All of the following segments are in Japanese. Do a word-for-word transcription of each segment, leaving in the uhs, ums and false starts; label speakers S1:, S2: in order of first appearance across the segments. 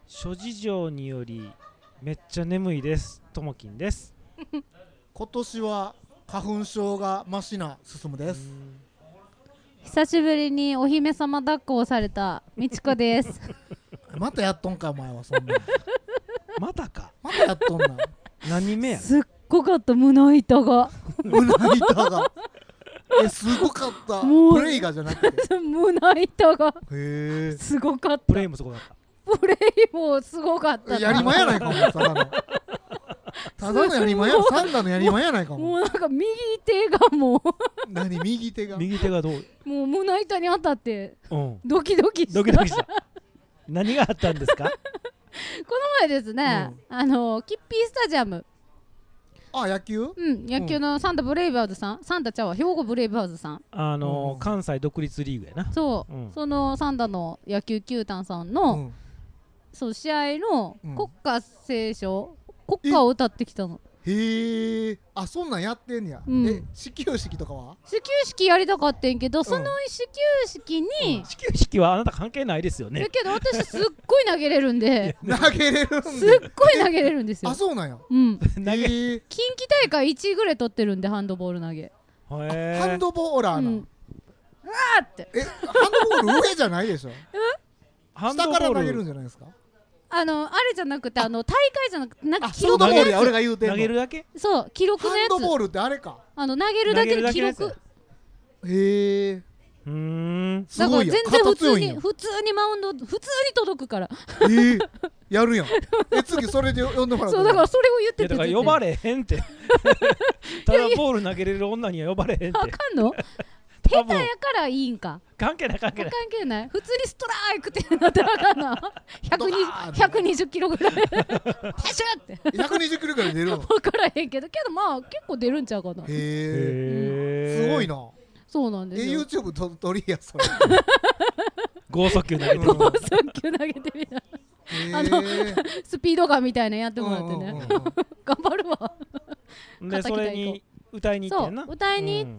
S1: 諸事情によりめっちゃ眠いです。ともきんです。
S2: 今年は花粉症がマシな進むです。
S3: 久しぶりにお姫様抱っこをされたみちこです。
S2: またやっとんかお前は。そんな
S1: またか
S2: またやっとんな。
S1: 何目や。
S3: すっごかった胸板が
S2: 胸板がえすごかった。
S3: もう
S2: プレイがじゃなくて
S3: 胸板が
S2: へえ
S3: すごかった。
S1: プレイもすごかった。
S3: プレイもすごかったな。
S2: やりまやないかも。ただのただのやりまや。サンダのやりまやないかも。
S3: もうなんか右手がもう
S2: 何右手が
S1: 右手がどう。
S3: もう胸板に当たって、
S1: うん、
S3: ドキドキした。
S1: ドキドキした何があったんですか。この
S3: 前ですね、うん、あのキッピースタジアム、
S2: あ野球、
S3: うん野球のサンダブレイバーズさん、サンダちゃうわ兵庫ブレイバーズさん、
S1: あのー
S2: うん、
S1: 関西独立リーグやな。
S3: そう、うん、そのサンダの野球球団さんの、うん、そう試合の国歌斉唱、うん、国歌を歌ってきたの。
S2: へえ、あそんなんやってんねや、うん、え始球式とかは
S3: 始球式やりたかってんけど、うん、その始球式に、
S1: うん、始球式はあなた関係ないですよね。
S3: だけど私すっごい投げれるんで
S2: 投げれるんです
S3: っごい投げれるんですよ。
S2: あそうなんや、
S3: うん、
S1: 投げ
S3: 近畿大会いちいぐらい取ってるんで、ハンドボール投げ。
S2: ハンドボーラーな、うん、
S3: うわーって
S2: えハンドボール上じゃないでしょ下から投げるんじゃないですか。
S3: あのあれじゃなくて、あの大会じゃなくて、なんか
S2: 記録のやつ、俺が言うてんの
S1: 投げるだけ。
S3: そう記録のやつ。
S2: ハンドボールってあれか、
S3: あの投げるだけの記録。
S2: へえ、
S1: うーん、
S2: すごいやん。
S3: だから全然普通に普通にマウンド普通に届くから。
S2: えー、やるやん。え次それで呼んでもらう。
S3: そうだからそれを言ってて。
S1: だから呼ばれへんってただボール投げれる女には呼ばれへんって。
S3: あかんの下手やからいいんか。
S1: 関係ない関係ない
S3: 関係ない。普通にストライクってなったらあかんな。ひゃくにじゅっキロぐらいパシャって
S2: ひゃくにじゅっキロぐらい出るの
S3: 分からへんけど、けどまあ結構出るんちゃうかな。へ
S2: え、すごいな。
S3: そうなんですよ。
S2: え YouTube と撮りやそれ
S1: 剛速球投げてみた。
S3: 剛速球投げてみた。あのスピードガンみたいなやってもらってね頑張るわ。
S1: でそれに歌いに行ってんな。
S3: そう歌いに行って、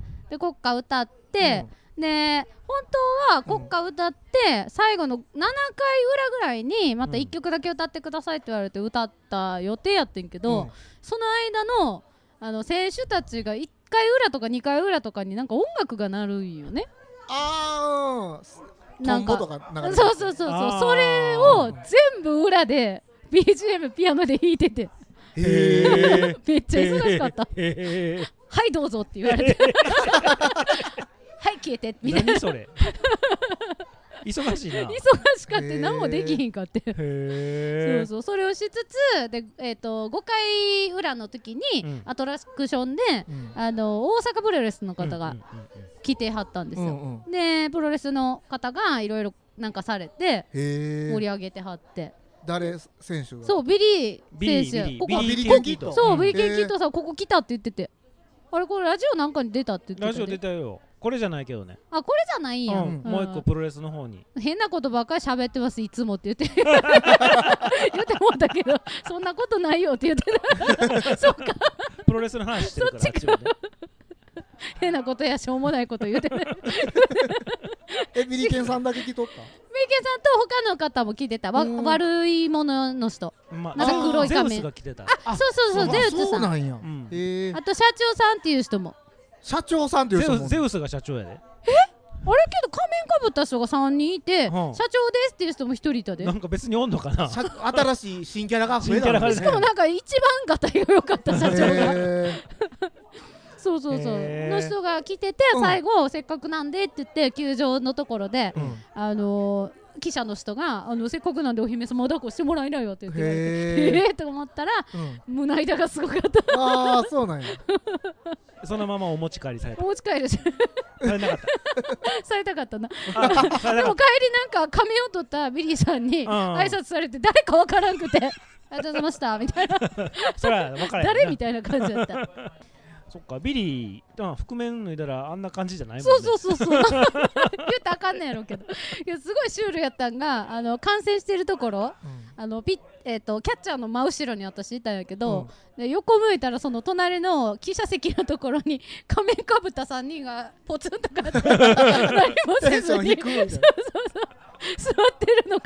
S3: で国歌歌って、うん、で本当は国歌歌って、うん、最後のななかい裏ぐらいにまたいっきょくだけ歌ってくださいって言われて歌った予定やってんけど、うん、その間の、あの選手たちがいっかい裏とかにかい裏とかになんか音楽が鳴るんよね。
S2: あーなんかトンボとか流れてる。
S3: そうそうそうそう、それを全部裏で ビージーエム ピアノで弾いてて、
S1: へ
S3: めっちゃ忙しかった。はいどうぞって言われてはい消えてみたいな。
S1: 何それ忙しいな。
S3: 忙しかって何もできひんかってそうそう、それをしつつで、えー、とごかい裏の時に、うん、アトラクションで、うん、あの大阪プロレスの方が来てはったんですよ、うんうん、でプロレスの方がいろいろなんかされて盛り上げてはって。
S2: 誰選手が。
S3: そうビリー選手、
S1: ここ
S2: ビリー・ケンキット。
S3: そう、うん、ビリー・ケンキットさんここ来たって言ってて、あれこれラジオなんかに出たって言ってた。
S1: ラジオ出たよ。これじゃないけどね。
S3: あこれじゃないんや、
S1: うんうん、もう一個プロレスの方に
S3: 変なことばっかり喋ってますいつもって言って言ってもったけどそんなことないよって言ってたそうか
S1: プロレスの話してるから。そっちか
S3: 変なことやしょうもないこと言って
S2: えビリケンさんだけ来とった。
S3: ビリケンさんと他の方も来てた。わ悪いものの人、まあ、なんか黒い仮面。
S1: ゼウスが来てた。
S3: あそうそうそう、ゼウスさん。
S2: そうなんや、うん、
S3: あと社長さんっていう人も。
S2: 社長さんっていう人も。
S1: ゼウスが社長やで。え
S3: あれけど仮面かぶった人がさんにんいて、うん、社長ですっていう人もひとりいたで。
S1: なんか別におんのかな。
S2: 新しい新キャラが増えたの、ね、
S3: しかもなんか一番がたいが良かった社長がそうそうそうの人が来てて、最後、うん、せっかくなんでって言って球場のところで、うん、あのー記者の人があのせっかくなんでお姫様抱っこしてもらえないよって言って言われて、えーと思ったら、うん、胸板がすごかった。
S2: ああそうなんや
S1: そのままお持ち帰りされた。
S3: お持ち帰りさ
S1: れなかった
S3: されたかったなでも帰りなんか仮面を取ったビリーさんに挨拶されて誰かわからんくてありがとうございましたみたいな
S1: そら分からへんな
S3: 誰みたいな感じだった
S1: そっかビリー覆面脱いだらあんな感じじゃないもんね。
S3: そうそうそうそう言ったらあかんねやろうけどいやすごいシュールやったんが、あの観戦してるところ、うん、あのピッ、えー、とキャッチャーの真後ろに私いたんやけど、うん、で横向いたらその隣の記者席のところに仮面かぶったさんにんがポツンとかって何もせずにそうそうそう座ってるのが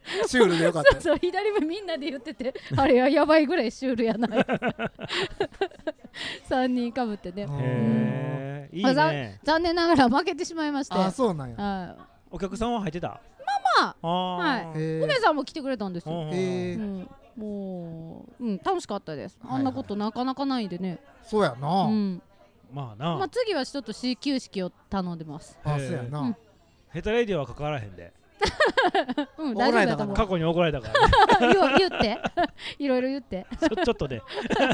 S2: シュールでよかった
S3: そうそう左目みんなで言っててあれはやばいぐらいシュールやないさんにんかぶってね。
S1: へえいい
S3: あざ
S1: ね。
S3: 残念ながら負けてしまいまして
S2: あそうなんや
S3: は
S1: お客さんは入ってた？
S3: まあはい
S1: あ
S2: へー
S3: 梅さんも来てくれたんですよ。
S2: へー
S3: うんもう、うん、楽しかったです。あんなことなかなかないんでね。
S2: そうやな
S3: うん
S1: まあな、
S3: まあ、次はちょっと C 級式を頼んでます。
S2: あそうや
S3: う
S2: なん
S1: ヘタレディオは関わらへんで。
S3: うん、
S2: 怒
S3: 大
S2: られたか
S3: 丈夫だと思う。
S1: 過去に怒られたからね。
S3: 言う言っていろいろ言って
S1: ちょちょっとね。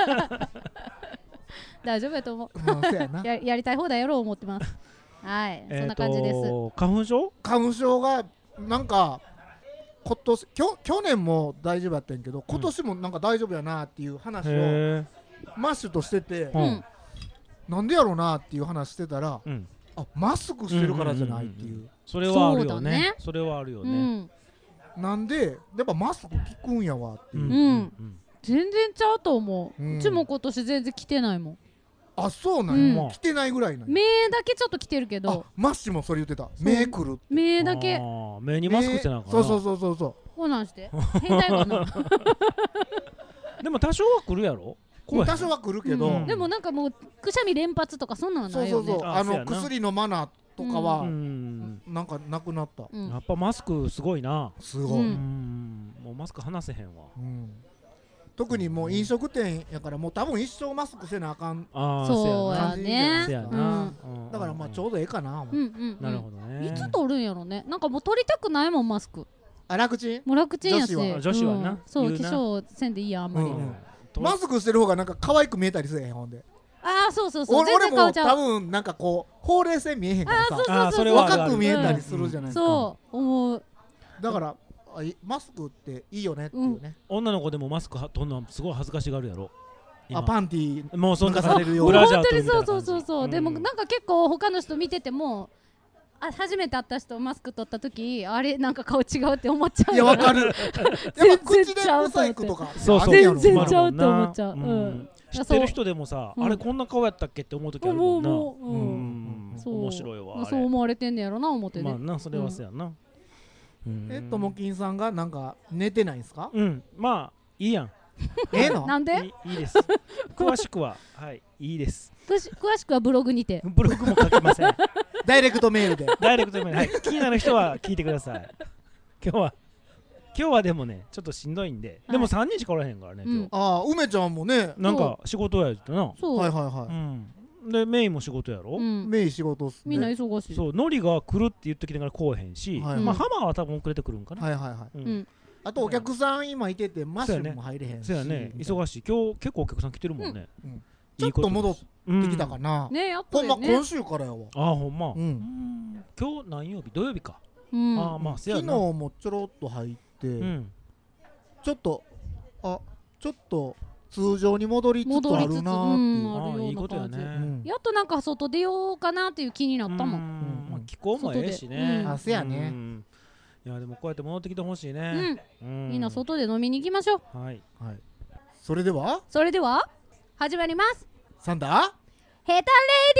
S3: 大丈夫だと思う。
S2: まあそうやな
S3: ややりたい放題やろう思ってます。はい、そんな感じです。
S1: えーと花粉症？
S2: 花粉症がなんか今年きょ去年も大丈夫やったんやけど今年もなんか大丈夫やなっていう話を
S1: へ
S2: マッシュとしてて
S1: う
S3: うんん、
S2: なんでやろうなっていう話してたら
S1: え。うん。
S2: あマスクしてるからじゃないっていう
S1: それはあるよ
S3: そうだね
S1: ね。それはあるよ
S3: う
S1: ね。
S3: ん、
S2: なんでやっぱマスク効くんやわっていう、
S3: ん全然ちゃうと思う。
S2: う
S3: うんちも今年全然来てないもん。
S2: あそうなんや、
S3: うん
S2: 来てないぐらいなんや
S3: 目だけちょっと来てるけ
S2: あ
S3: ど、
S2: マッシュもそれ言ってた
S3: う
S2: 目くる
S3: 目だけ
S1: あー目にマスクしてなんかな。
S2: そうそうそうそうそ
S3: こうなんして変態かな。
S1: でも多少は来るやろ。
S2: う多少は来るけど、
S1: うん
S3: でもなんかもうくしゃみ連発とかそんなのは
S2: そうそう
S3: ないよね。
S2: そうあの
S1: あそうやな
S2: 薬のマナーとかは、
S1: うん。
S2: なんかなくなった、
S3: うん
S1: やっぱマスクすごいな。
S2: すごい、
S3: う
S1: うんん。もうマスク離せへんわ。
S2: うん特にもう飲食店やからもう多分一生マスクせなあかん
S1: ああ、
S3: そう
S1: や
S3: やね。
S1: せやな。うん
S2: だからまあちょうどええかな、
S3: うんうんうん。
S1: なるほどね。
S3: いつ取るんやろね。なんかもう取りたくないもんマスク。
S2: あ楽ちん
S3: もう楽ちんやし。
S2: 女子
S1: は女子はな
S3: うんそう化
S1: 言うな
S3: 粧せんでいいやあんまり。
S2: うん
S1: と
S2: マスクしてる方がなんか可愛く見えたりせえへんほんで
S3: ああそうそうそう。
S2: 俺
S3: 全然顔
S2: 俺も多
S3: ちゃう。
S2: 分なんかこうほうれい線見えへんからさ
S1: あーそれはあるある
S2: 若く見えたりするじゃないですか、
S3: そう思う。
S2: だからあいマスクっていいよねっていうね、
S1: 女の子でもマスクは取るのすごい恥ずかしがるやろ。今
S2: あパンティー
S1: もうそんな
S2: 脱がされるよう
S1: ブ
S2: な
S3: 本当
S1: ラジャー取
S3: にそう
S1: るみたいな感じ。
S3: そうそうそう。でもなんか結構他の人見てても。あ初めて会った人マスク取った時あれなんか顔違うって思っちゃう。
S2: いやわかるやっぱ口でブサイクとか
S1: そうそう
S2: あんねやろ
S3: 全然ちゃうって思っちゃう
S1: うん
S3: うん
S1: 知ってる人でもさ、
S3: うん
S1: あれこんな顔やったっけって思う時あるもんな。
S3: 思う思う
S1: うん
S3: そう
S1: 面白いわ。あれ
S3: そう思われてんねやろな思って
S1: まあ
S3: ね。
S1: なそれはそうやな。うん
S2: えともきんさんがなんか寝てないんすか
S1: うんまあいいやん。
S2: ええの
S3: なんで
S1: いいいいです。詳しくははいいいです。
S3: 詳し詳しくはブログにて。
S1: ブログも書きません。
S2: ダイレクトメールで
S1: ダイレクトでもはい気になる人は聞いてください。今日は今日はでもねちょっとしんどいんで、
S3: はい
S1: でもさんにんしかおらへんからね今日。
S2: ああ梅ちゃんもね
S1: なんか仕事やってな。
S3: そう。
S2: はいはいは
S1: うん。でメインも仕事やろ。
S3: うん
S2: いメイ仕事っすね
S3: みんな忙しい。
S1: そうノリが来るって言ってきてから来おへんし、
S2: はい
S1: まあ
S3: うん
S1: ハマーは多分遅れてくるんかな。
S2: はいはいはい
S1: うん
S3: うん。
S2: あとお客さん今いててマッシュも入れへんし
S1: そうやね
S2: みたいな
S1: 忙しい今日結構お客さん来てるもんね。
S2: うん
S1: い
S2: ちょっ
S1: いこと
S2: 戻っ
S1: です
S2: てきたか
S1: うん
S2: な
S3: ねやっと
S2: ほんま
S3: よね
S2: 今。週からやわ
S1: ああほんま。
S2: う
S1: うんん今日何曜日土曜日か。
S3: うん。
S1: ああまあせや
S2: 昨日
S1: な。
S2: もちょろっと入って
S1: うん。
S2: ちょっとあちょっと通常に戻りつつ
S3: 戻りつつ
S2: あるなーっていう
S3: うん
S1: ああいいことや
S3: あるような
S1: ね。
S2: うん
S3: やっとなんか外出ようかなっていう気になったもん。
S1: うんまあ
S2: うん
S1: 気候もええし
S3: 外で
S1: ね。
S3: うん
S2: あせやね
S1: うんいやでもこうやって戻ってきてほしいね。
S3: うん。
S1: うん
S3: みんな外で飲みに行きましょう。
S1: はい。
S2: はいそれでは
S3: それでは始まります。
S2: サンダー
S3: ヘタレイデ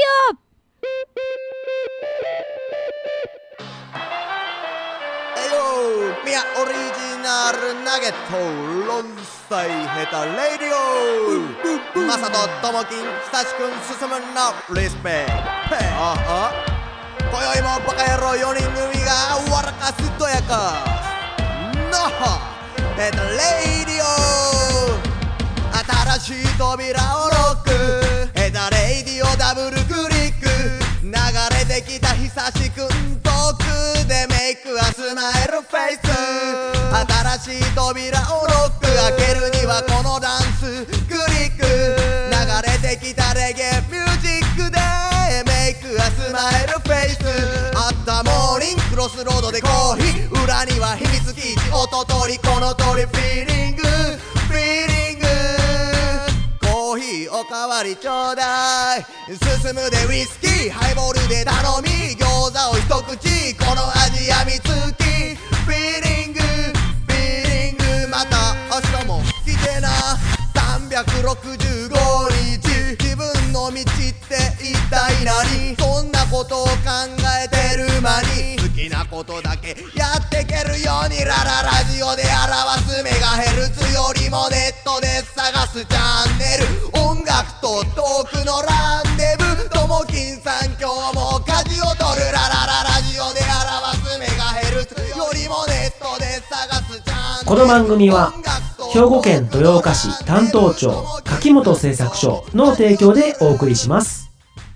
S4: えよーミヤオリジナルナゲット論裁ヘタレイディオマサとトモキン久しくん進むのリスペクトああ今宵もバカ野郎よにん組が笑かすとやかなはヘタレイディオ新しい扉をロックヘタレイディオダブルクリック流れてきた久しくん遠くでメイクはスマイルフェイス新しい扉をロック開けるにはこのダンスクリック流れてきたレゲエミュージックでメイクはスマイルフェイスあったモーニングクロスロードでコーヒー裏には秘密基地音取りこの通りフィーリングフィーリングコーヒーおかわりちょうだい進むでウイスキーハイボールで頼み餃子を一口この味やみつきフィーリングフィーリングまた明日も来てなさんびゃくろくじゅうごにち自分の道って一体何そんなことを考えてる間に好きなことだけやってけるようにラララジオで表すメガヘルツよりもネットで探すチャンネル、音楽とトークのランデブ、ともきんさん今日も舵を取る、ララララジオで表すメガヘルツよりもネットで探すチャンネル。
S5: この番組は兵庫県豊岡市担当庁柿本製作所の提供でお送りします。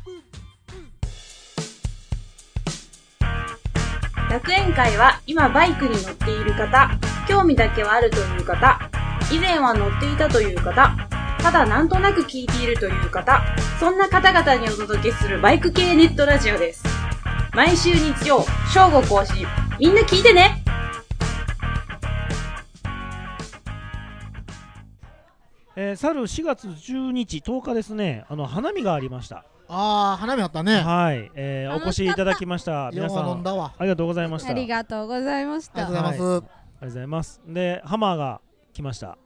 S6: 楽園会は今バイクに乗っている方、興味だけはあるという方、以前は乗っていたという方、ただなんとなく聞いているという方、そんな方々にお届けするバイク系ネットラジオです。毎週日曜正午更新、みんな聞いてね。
S1: えー、去るしがつじゅうにちとおかですね、あの花見がありました。
S2: あー花見あったね。
S1: はい、えー、お越しいただきました。皆さん
S2: 飲んだわ。
S1: ありがとうございました。
S3: ありがとうございました。
S2: ありがとうございます、はい、
S1: ありがとうございます。でハマーが来ました。
S7: はい、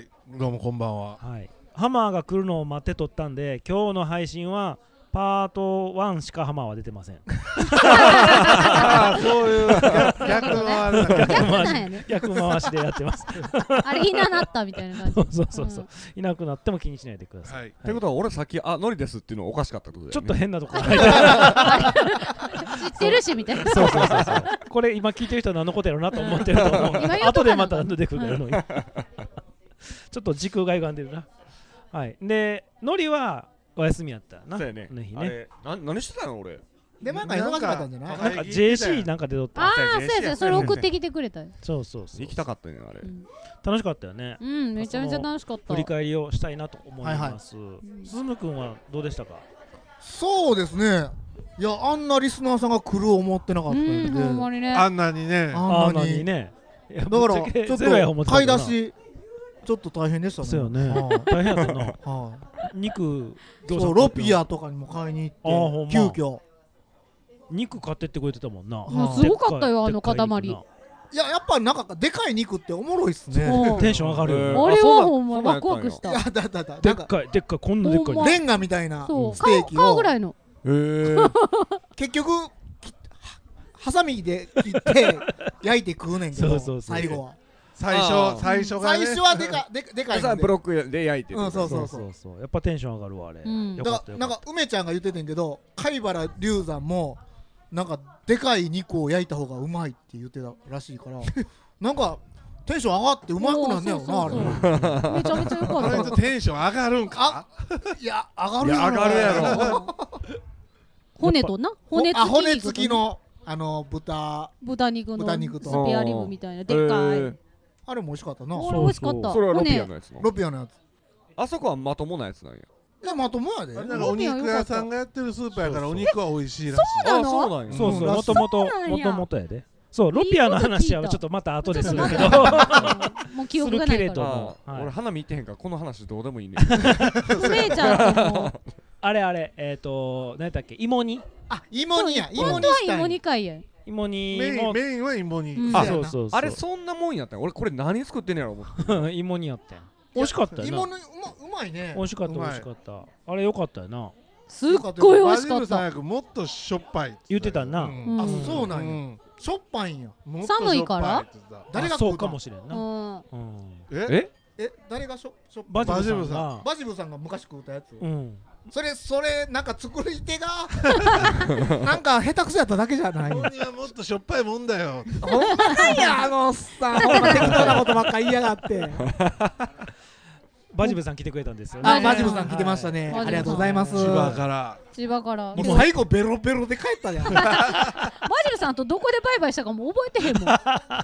S7: どうもこんばんは。
S1: はい、ハマーが来るのを待って撮ったんで、今日の配信はパートワンしかハマーは出てません。
S7: あそういう逆回り
S1: 逆
S3: なん
S1: 回し
S3: やね。
S1: 逆回しでやってます。
S3: あれいななったみたいな感じ。
S1: そうそうそうそう、うん、いなくなっても気にしないでください。
S7: はい、
S8: ということは俺さっきあノリですっていうのおかしかったってことだよね。
S1: ちょっと変なところ入ってる。
S3: 知ってるしみたいな。
S1: そうそうそうそう。これ今聞いてる人は何のことやろうなと思ってると思う。後でまた出てくるのに。ちょっと時空が歪んでるな。はい。でノリはお休みやったな。
S8: そうやね。
S1: あの日ね。
S8: あれな何してたの俺。
S2: でなんか忙しかったんじゃない？
S1: なんか ジェーシー なんかで撮った。
S3: ああそうやそうや、それ送ってきてくれた。
S1: そうそうそう。
S8: 行きたかったねあれ。
S1: 楽しかったよね。
S3: うん、めちゃめちゃ楽しかった。
S1: 振り返りをしたいなと思います。鈴木くんはどうでしたか？
S2: そうですね。いやあんなリスナーさんが来る思ってなかったんで。
S3: ほんまにね。
S7: あんなにね。
S2: あんなにね。だからちょっと買い出しちょっと大変でしたね。
S1: そうよね。大変やったな。肉
S2: そうロピアとかにも買いに行って急遽
S1: 肉買ってってくれてたもんな。
S3: すごかったよあの塊。
S2: いややっぱなんかでかい肉っておもろいっすね。
S1: テンション上がるよ。
S3: あれはほんまワクワクした。
S2: いやだだだ
S1: でっかいでっかいこんなでっかい
S2: レンガみたいなステーキを
S3: 顔ぐらいの。
S2: 結局ハサミで切って焼いて食うねんけど最後は。
S7: 最初最初が
S2: ね。最初はでかででかいんで。
S8: ブロックで焼いて。
S2: うんそうそうそう
S1: そう。やっぱテンション上がるわあれ。
S2: だからなんか梅ちゃんが言っててんけど、貝原龍山もなんかでかい肉を焼いた方がうまいって言ってたらしいからなんかテンション上がってうまくなんねやろなあれ。
S3: めちゃめちゃ良かった。
S7: あれとテンション上がるんか？
S2: いや上がるやろ。
S8: 上がるやろ。
S3: 骨とな骨付き
S2: 骨付きのあの豚
S3: 豚肉の
S2: 豚肉と
S3: スペアリブみたいなでっかい。
S2: あれも美味しかったな。
S3: あれ美味しかった。
S8: それはロピアのやつの。
S2: ロピアのやつ。
S8: あそこはまともなやつなんや。
S2: いやまともやで。
S7: なんかお肉屋さんがやってるスーパーやからお肉は美味しいらしい。
S3: そうなの？
S8: そうなんや。
S1: そうそうもともともともとやで。そうロピアの話はちょっとまた後でするけど。
S3: もう記憶がないから。
S8: 俺花見行ってへんからこの話どうでもいいね。
S3: 梅ちゃんとも。
S1: あれあれえっと何だっけ芋煮。
S2: あ芋煮や。
S3: 芋煮したい。芋煮会や。
S1: 芋煮
S7: メインメインは芋煮。
S1: あそうそう
S8: あれそんなもんやったん。俺これ何作ってんねやろ思って。
S1: 芋煮やったん。美味しかったよな。
S2: 芋煮うまいね。
S1: 美味しかった美味しかった。あれ良かったよな。
S3: すっごい美味しかった。
S7: もっとしょっぱい
S1: 言ってたな。
S2: あそうなんや。しょっぱいんや。
S3: 寒いから？
S2: 誰が
S1: そうかもしれんな。
S8: え
S2: え誰がしょしょ
S1: バジブさんが
S2: バジブさんが昔食うたやつ。
S1: うん。
S2: それそれなんか作り手がなんか下手くそやっただけじゃない。
S7: 芋煮はもっとしょっぱいもんだよ。
S2: ほんまなんやあのおっさん。ほんま適当なことばっかり言いやがって。
S1: バジブさん来てくれたんですよね。
S2: あバジブさん来てましたね。ありがとうございます。
S7: 千葉から
S3: 千葉から
S2: もう最後ベロベロで帰ったじゃん。
S3: バジルさんとどこでバイバイしたかも覚えてへんもん。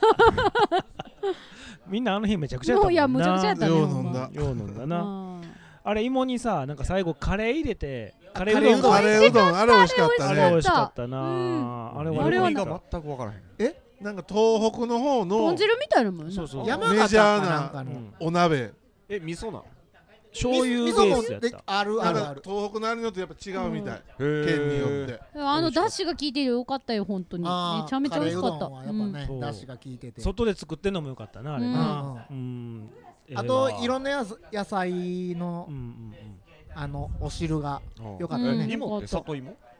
S1: みんなあの日めちゃくちゃやったもんな。
S3: いやむちゃくちゃやったね。
S7: よう飲んだ。
S1: よう飲んだな。あれ芋にさなんか最後カレー入れて
S2: カレーうどん
S7: カレーうどんあれ美味しかったね。
S1: あれ美味しかったな。あれは
S8: あれは全く分からへん。
S2: え
S7: なんか東北の方の
S3: 豚汁みたいなもん。
S1: そうそう。
S2: 山
S7: メジャー
S2: なんか
S7: なお鍋。
S8: え味噌な。
S1: 醤油ベースやった。
S2: あるあるある。
S7: 東北のあれによってやっぱ違うみたい。県によって。
S3: あのダシが効いてよかったよ本当に。めちゃめちゃ美味しかった。
S2: やっぱねダシが効いてて。
S1: 外で作ってんのもよかったなあれな。
S2: あといろんな野菜のあのお汁がよかったね。
S8: 芋って里芋？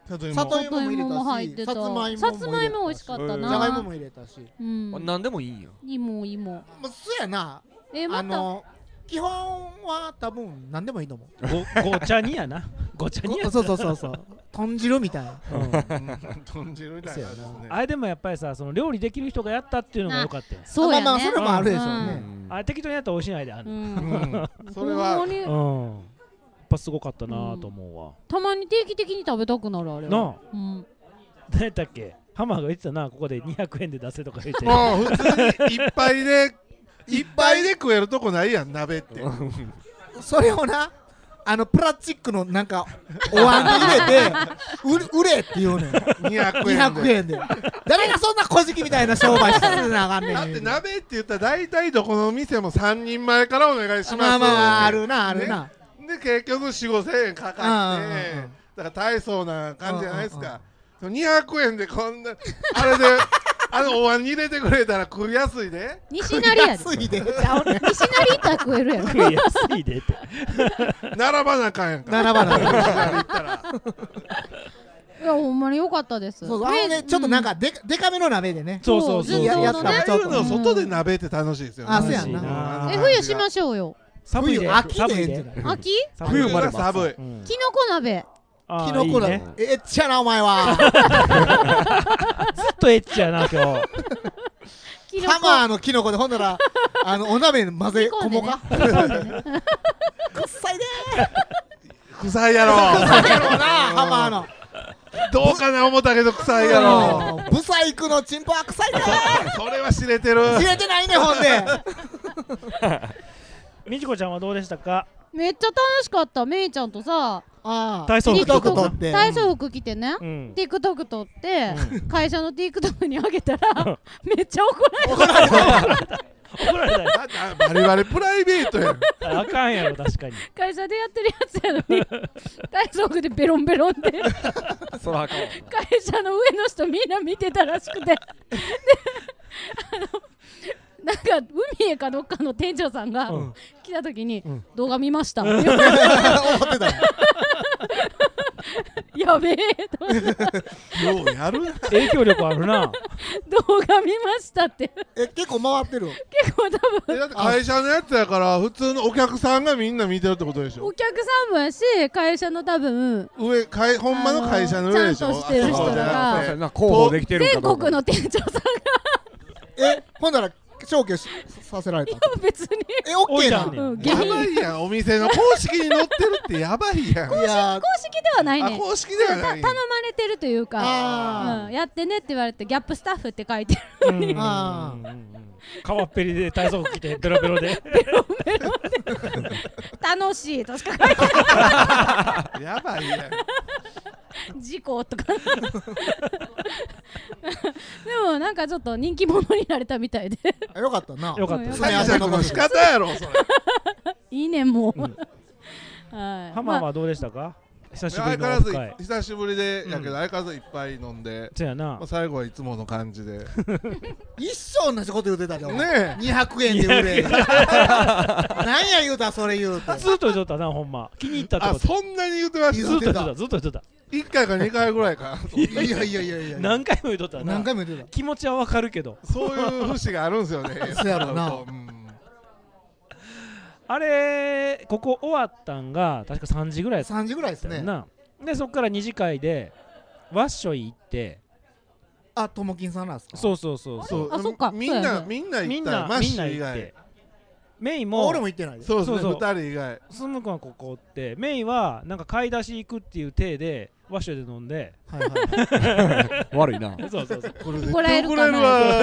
S2: 里芋も入れ
S3: も入ってた。
S2: たし、さつまいもも入れたし、
S3: さつまいも美味しかったな。
S2: じゃがいもも入れたし、
S3: うん。
S8: 何でもいいんや。
S3: 芋芋。
S2: まあそうやな。
S3: えまた。
S2: あの基本は多分何でもいいと思う。
S1: ごごちゃにやな。ごちゃにや。
S2: そうそうそうそう。豚汁みたいな。
S7: 豚汁みたいな。
S1: あれでもやっぱりさ、その料理できる人がやったっていうのが良かったよ。
S3: そうやね。
S2: まあまあそれもあるでしょうね。
S1: あれ適当にやったら美味しいないである。
S7: それは。
S1: うん。やっぱすごかったなと思うわ。
S3: たまに定期的に食べたくなるあれは。
S1: なあ。
S3: うん。
S1: 何やったっけ？ハマーが言ってたな、ここでにひゃくえんで出せとか言って。
S7: もう普通にいっぱいでいっぱいで食えるとこないやん、鍋って。
S2: それをな、あのプラスチックのなんかお椀に入れて売れって言うねん。
S7: にひゃくえんで。
S2: にひゃくえんで。誰がそんな小じみたいな商売してなあかんねん。
S7: だって鍋って言ったら大体どこの店もさんにんまえからお願いします。
S2: まあまああるなあるな。
S7: で結局よん、ごせんえんかかって、だから大層な感じじゃないですか。にひゃくえんでこんなあれであのお椀に入れてくれたら食いやすいで。
S3: 西成やで。
S2: 安いで。
S3: 西成行ったら食えるやろ。
S1: 食いやすいでって。
S7: 並ばなあかんやんか。
S2: 並ばなあかん。
S7: 西成行ったら。
S3: いやほんまに良かったです。
S2: そうあのねちょっとなんかででかめの鍋でね。
S1: そうそうそう。
S2: やった
S7: ああいうの外で鍋って楽しいですよね。
S2: あそうやな。
S3: え冬しましょうよ。
S1: 寒いで。
S2: 秋
S1: で。
S3: 秋？
S7: 冬まで寒い。
S3: きのこ鍋。
S2: きのこ鍋。えっちゃなお前は。
S1: ずっとエッチやな今日。
S2: ハマーのキノコでほんならあのお鍋混ぜ込もうか。くっさいで
S7: ー。臭いやろ。
S2: 臭いやろなハマーの。
S7: どうかな思ったけど臭いやろ。
S2: ブサイクのチンポは臭いで。
S7: それは知れてる。
S2: 知れてないねほんで。
S1: みちこちゃんはどうでしたか？
S3: めっちゃ楽しかった。めいちゃんとさ。
S1: 体操服
S2: 撮って。
S3: 体操服着てね。TikTok 撮って会社の TikTok にあげたらめっちゃ怒られた。
S1: 怒られた。
S7: バリバリプライベートやん。
S1: あかんやろ確かに。
S3: 会社でやってるやつやのに体操服でベロンベロンで
S8: そらあかん。
S3: 会社の上の人みんな見てたらしくてであのなんか海へかどっかの店長さんが来た時に動画見ましたって言われてやべえと思って
S7: ようやる
S1: 影響力あるな。
S3: 動画見ましたって
S2: え結構回ってる。
S3: 結構多分
S7: だって会社のやつやから普通のお客さんがみんな見てるってことでしょ。
S3: お客さんもやし会社の多分
S7: 上かいほんまの会社の上でしょ。
S3: ちゃんとしてる人が
S8: 広報できてるか
S3: 全
S8: どうか。
S3: 国の店長さんが
S2: えほんなら消去させられた。
S3: いや別に
S2: えオッケーな。
S3: うん
S7: やばいやん。お店の公式に載ってるってやばいやん。
S3: 公式公式ではないね。
S7: 公式ではない。
S3: 頼まれてるというか、うん、やってねって言われてギャップスタッフって書いてるのに
S1: 川っぺりで体操服着てベロベロで
S3: ベロベロで楽しいとしか書いてない
S7: やばいや
S3: ん事故とかでもなんかちょっと人気者になれたみたいで
S2: よかったな。
S1: よかった。
S7: 解釈の仕方やろそれ。
S3: いいねもう、うん、はい。
S1: ハマーはどうでしたか？久しぶりの
S7: 相変わらず久しぶりでやけど相変わらずいっぱい飲んで、
S1: そうやな。
S7: まあ最後はいつもの感じで
S2: 一生同じこと言うてたじゃん
S7: ねえ
S2: にひゃくえんで売れなんや言うたそれ言うて
S1: ずっと言うとったなほんま。気に入ったって
S7: あ
S1: こと。
S7: そんなに言うてました。
S1: ずっと言ってたずっと言ってた。
S7: いっかいかにかいぐらいか。
S2: いやいやいやいやいや
S1: 何回も言うとったな。
S2: 何回も言うてた。
S1: 気持ちはわかるけど。
S7: そういう節があるんですよね。
S2: そうやろな。
S1: あれここ終わったんが確かさんじぐらい。
S2: さんじぐらいですね。
S1: でそっから二次会でワッショイ行って。
S2: あともきんさんなんですか。
S1: そうそうそうそう。
S3: あそっか。
S7: みんなみんな行ったマッシュ以外。メイも
S2: 俺も行ってない。
S7: そうそうそうふたり以外。
S1: スム君はここってメイはなんか買い出し行くっていう体でワッシュで飲んで。
S8: 悪いな。
S1: そうそうそう。
S3: 怒られるかな。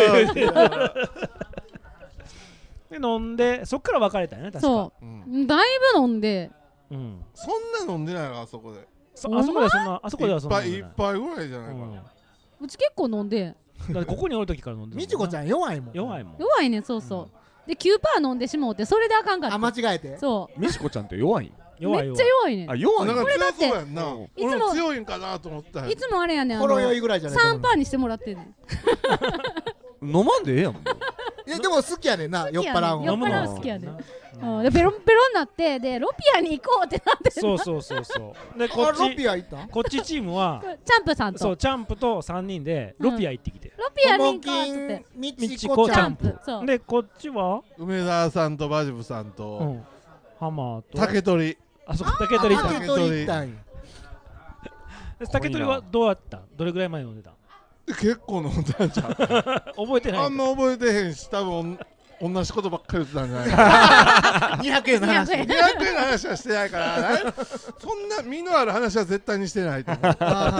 S1: で飲んでそっから別れたよね確か。
S3: そうだいぶ飲んで。
S7: そんな飲んでないのあそこで。
S1: あそこでそんなあそこではそんな。
S7: 一杯ぐらいじゃないかな。
S3: うち結構飲んで。
S1: だってここにおる時から飲んでる。
S2: みちこちゃん弱いもん。
S1: 弱いもん。
S3: 弱いねそうそう。で きゅうパーセント 飲んでしもうてそれであかんかった。
S2: あ間違えて。
S3: そう
S8: みちこちゃんって弱いん？
S1: 弱い
S3: めっちゃ弱いね。
S8: あ弱い。
S7: これだって俺も強いんかなと思った。
S3: いつもあれやねん。
S2: ほろ酔いぐらいじゃない。
S3: さんパーセントにしてもらってんねん。
S8: 飲まんでええやん。
S2: いやでも好きやねんな、酔っ払う
S3: 酔っ
S2: の。
S3: 払う好きやで、うん、でベロンベロンになってでロピアに行こうってなって
S1: そうそうそうそうでこっ
S2: あロ
S1: ち
S2: ピア行ったん？
S1: こっちチームは
S3: チャンプさんと
S1: そうチャンプとさんにんでロピア行ってきて、
S3: ロピアに行こうっつって
S2: み
S1: みち
S2: ちこ
S1: こチャン
S2: チャンプ。
S1: プでこっちは
S7: 梅沢さんとバジブさん
S1: う
S7: と
S1: んハマーと
S7: 竹取
S1: あそう竹取行った
S2: 竹取行ったんや。
S1: 竹取はどうやったどれぐらい前飲んでた
S7: 結構飲んだんちゃう
S1: 覚えてない
S7: あんま覚えてへんし多分同じことばっかり言ってたんじゃないか
S2: にひゃくえんの話。
S7: にひゃくえんの話はしてないからそんな身のある話は絶対にしてないと思う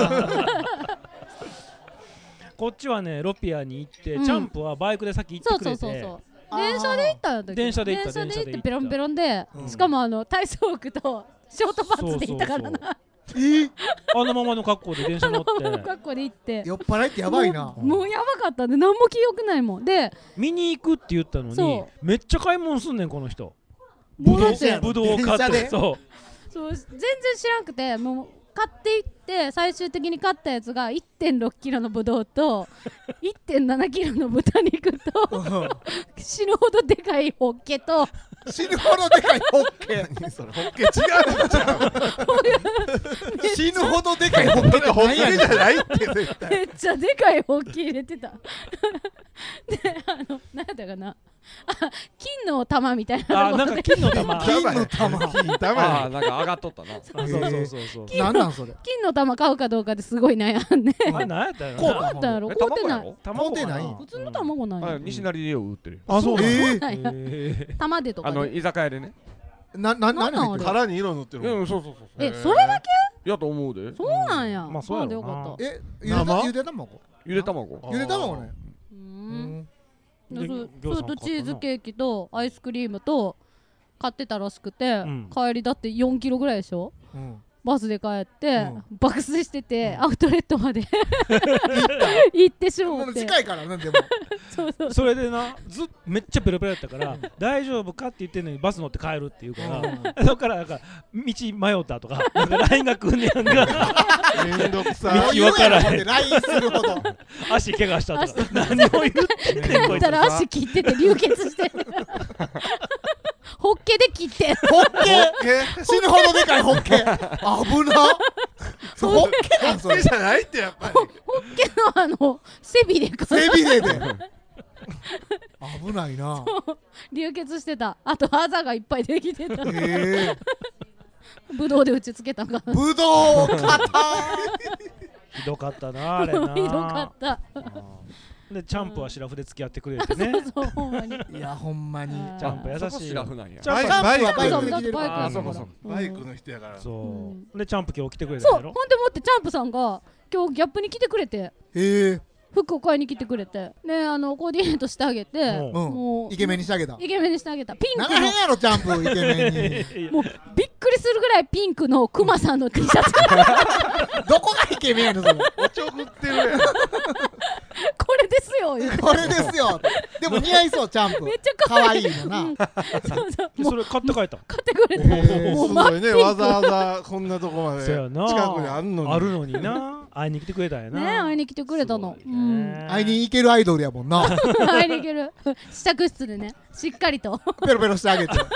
S1: こっちはねロピアに行って、
S3: うん
S1: チャンプはバイクで先行って
S3: そう
S1: くれて
S3: そうそうそう電車で行ったんだけど
S1: 電車で行った
S3: 電車で行って
S1: 電車で行った
S3: ベロンベロンで、
S2: うん
S3: しかもあの体操服とショートパンツで行ったからな
S2: え
S1: あのままの格好で電車乗って
S3: 格好で行って
S2: 酔っ払いってやばいな。
S3: もうもうやばかったんで何も記憶ないもんで
S1: 見に行くって言ったのに
S3: そ
S1: めっちゃ買い物すんねんこの人
S3: もうだって
S2: 電車やろ
S1: ぶどうを買っ
S2: 電車で
S1: てそ
S3: そう全然知らんくてもう買っていって最終的に買ったやつが いってんろくキロのぶどうと いってんななキロの豚肉と死ぬほどでかいホッケと
S2: 死ぬほどでかいホッケ。
S7: 何それホッケ違うんちゃう
S2: 死ぬほどでかいホッケって
S7: ホッ
S2: 何やねん。
S7: ケじゃないって絶対
S3: めっちゃでかいホッケ入れてたであの何やったかなあ金の玉みたいな
S1: うあなんか金の玉
S2: 金の玉。
S7: 金玉や
S8: ああなんか上がっとったな
S1: そうそうそうそう
S3: 金の
S2: なんなんそれ。
S3: 金の玉買うかどうかですごい悩んで
S1: あれ何やったよ
S2: こう
S1: な
S3: 買ったやろ
S8: え
S3: 買うてない
S8: 卵やろ
S1: 卵か
S2: 買うてない
S3: 普通の卵ない
S8: あ西成でよう売ってるよ
S1: あそうなんや
S2: えー
S3: なんや
S1: え
S3: 玉でとかで
S8: あの居酒屋でね
S2: なな
S3: なんなん
S2: 何入ってる？
S7: 殻に色塗ってるもん
S8: うんそうそうそう
S3: えそれだけ
S8: やと思うで
S3: そうなんや
S1: まあそうやろな
S3: でよかった
S2: えゆでた
S7: 生
S2: ゆで卵？
S8: ゆで卵
S7: あ
S2: ゆで卵ね。
S3: う
S2: うんん
S1: で
S3: でス
S1: ぎょうさん
S3: ープチーズケーキとアイスクリームと買ってたらしくて、
S1: ん
S3: 帰りだってよんキロぐらいでしょ
S2: うん。
S3: バスで帰って、
S2: うん
S3: 爆睡してて、アウトレットまで行ってし
S2: もう
S3: もって
S2: 近いからねでも。
S3: そうそう
S1: それでなずっめっちゃペロペロやったから大丈夫かって言ってんのにバス乗って帰るって言うからそっからなんか道迷ったとかなんか ライン が来んねやんか
S7: めんどくさ
S1: 道
S7: い
S1: 分からへん
S2: ん。ラインするほど。
S1: 足怪我したとか何を言ってんねんこいつ
S3: だったら足切ってて流血してホッケで切って
S2: ホッケ。
S7: え
S2: 死ぬほどでかいホッケ。危な。それホッケなんそれ。
S7: じゃないってやっぱり
S3: ホッケのあの背びれか
S2: 背びれで。危ないな。
S3: 流血してたあとあざがいっぱいできてた
S2: ええ。
S3: ぶどうで打ちつけたんかな
S2: ぶどう硬
S1: ひどかったなあれな
S3: ひどかった
S1: でチャンプはシラフで付き合ってくれてね
S3: そうほんまに
S2: い。いやほんまに。
S1: チャンプ優
S8: そこ
S1: しい
S8: シラフなんや
S1: チャンプ
S2: チャンプはバイ
S3: そう
S2: クで来てるか
S3: バイク
S2: ら。
S8: あそうかそうか
S7: バイクの人やから
S1: そうでチャンプ今日来てくれた
S3: そうほん
S1: やろ
S3: でもってチャンプさんが今日ギャップに来てくれて
S2: へえ。
S3: 服を買いに来てくれてであのコーディネートしてあげて
S1: うん
S3: もう
S2: イケメンにしてあげた。
S3: イケメンにしてあげたピン
S2: な
S3: クの
S2: らへんやろチャンプイケメンに。
S3: もうびっくりするぐらいピンクのクマさんの T シャツ
S2: どこがイケメンやねんそれ。
S7: おちょくってるやん
S3: これですよ言うて
S2: これですよ。でも似合いそうチャンプ。
S3: めっちゃ可
S2: 可
S3: 愛い
S2: 愛いのな。
S3: うんそうそうもう
S1: でそれ買って帰った
S3: 買ってくれて
S2: へー
S3: もう
S7: す
S3: 真っピンク
S7: ごいねわざわざこんなとこまで
S1: そやな
S7: 近くにあんのに
S1: あるのにな会いに来てくれたんやな
S3: ね会いに来てくれたの
S1: すごいね
S2: 会いに行けるアイドルやもんな。
S3: 会いに行ける試着室でねしっかりと
S2: ペロペロしてあげて。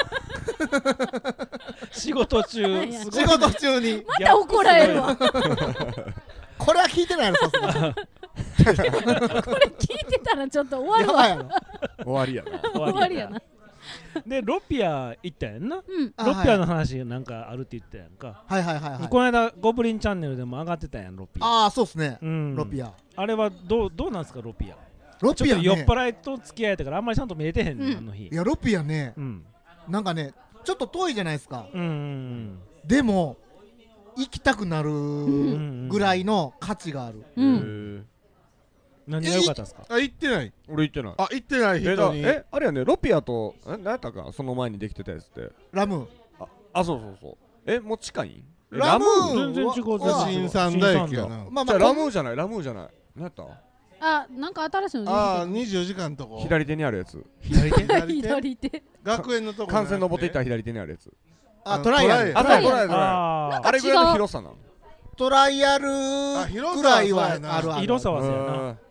S1: 仕事中
S3: いや
S1: すごい
S2: 仕事中に。
S3: また怒られるわ
S2: これは聞いてないやろさすがに。
S3: これ聞いてたらちょっと終わるわ
S2: やばいやろ。
S8: 終わりやな
S3: 終わりやな
S1: でロピア行ったやんな
S3: うん
S2: あ
S1: ロピアの話なんかあるって言ってたやんか
S2: はいはいはいはい。
S1: この間ゴブリンチャンネルでも上がってたやんロピア
S2: ああそうっすね。
S1: うん
S2: ロピア。
S1: あれはどうどうなんすかロピア
S2: ロピア
S1: ちょっと酔っ
S2: ね。
S1: 払いと付き合えたからあんまりちゃんと見えてへんね
S3: うん
S1: んあの日
S2: いやロピアね
S1: うん
S2: なんかねちょっと遠いじゃないですか。
S1: うんうん
S2: でも行きたくなる
S1: ん
S2: ぐらいの価値がある。
S3: う
S8: へ
S3: ん
S8: ー
S1: 何が良かったんすか
S7: あ行ってない
S8: 俺行ってない
S7: あ行ってない
S8: えだ
S7: 人に
S8: えあれやねロピアとえ何やったかその前にできてたやつって
S2: ラム
S8: ああそうそうそうえもう近いんえ
S2: ラム
S1: 全然違う全然違う
S7: 新三大駅やな
S8: じゃあ
S2: まあまあ
S8: ラムーじゃないラムーじゃない何やった
S3: あなんか新しいの
S7: ああ
S3: 出て
S7: にじゅうよじかんとこ
S8: 左手にあるやつ
S1: 左手
S3: きた
S7: 左手
S3: 左手
S7: 学園のとこ
S8: 幹線登っていったら左手にあるやつ
S2: あトライアル
S7: トライ
S8: あそうトライトライ
S1: あ
S8: あれぐらいの広さなの
S2: トライアル
S7: あ広
S2: く
S7: さは
S2: らいは
S7: そうやな
S2: あるある。
S1: 広さはそうやな
S8: うん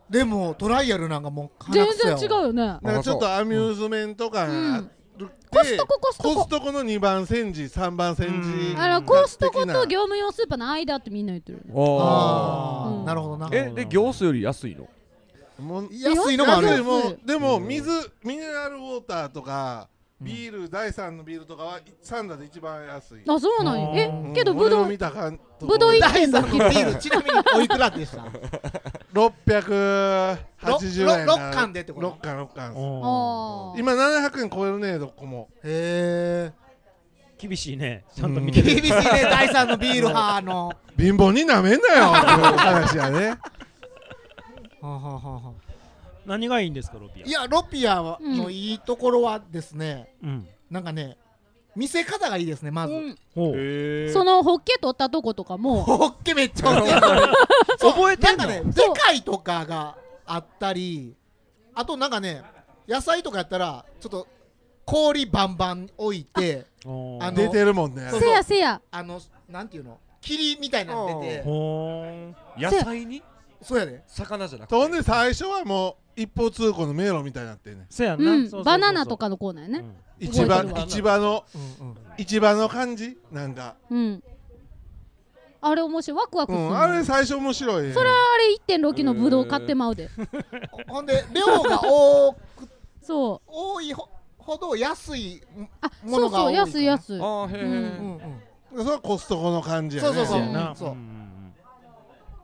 S2: でもトライアルなんかもう
S3: 全然違うよね。
S7: なんかちょっとアミューズメント感があって、
S3: コストココストコ
S7: コストコのにばん煎じさんばん煎じ
S3: あのコストコと業務用スーパーの間ってみんな言ってる。
S2: ああなるほどな。
S8: えで業スより安いの？
S7: もう
S2: 安いのもある。
S7: でも水ミネラルウォーターとかビールだいさんのビールとかはサンダーで一番安い。
S3: あそうなんや。えけどブドウブドウ
S2: だいさんのビールちなみにおいくらでした？
S7: ろっぴゃくはちじゅうえん。
S2: ろっかんでってこと？
S7: ろっかんろっかん。
S3: 今
S7: ななひゃくえん超えるねどこも。
S2: へえ。
S1: 厳しいね。ちゃんと見てる。
S2: 厳しいねだいさんのビール派の。
S7: 貧乏になめんなよ話やね。
S2: はははは。
S1: 何がいいんですかロピア？
S2: いやロピアのいいところはですね、うん、なんかね見せ方がいいですねまず、うん、
S3: そのホッケ取ったとことかも
S2: ホッケめっちゃ覚えてんの。なんかねでかいとかがあったり、あとなんかね野菜とかやったらちょっと氷バンバン置いて
S7: あの出てるもんね。
S3: せやせや
S2: あのなんていうの霧みたいなの出て
S8: 野菜に
S2: そうやで
S8: 魚じゃなくて。
S7: とんで最初はもう一方通行の迷路みたいになってね。
S1: そうやんな、うん、
S3: バナナとかのコーナーやね、
S7: うん、市場市場の、うんうん、市場の感じなんか、
S3: うん、あれ面白いワクワクする、
S7: うん、あれ最初面白い、ね、
S3: それはあれ いってんろく キロのブドウ買ってまうで
S2: ほんで量が多く
S3: そう
S2: 多い ほ, ほど安い
S3: ものが多い、ね、そうそう安い安い。
S7: あへえ、うんうんうん、それはコストコの感じやね。
S2: そうそうそう、うん、
S3: そう、うん、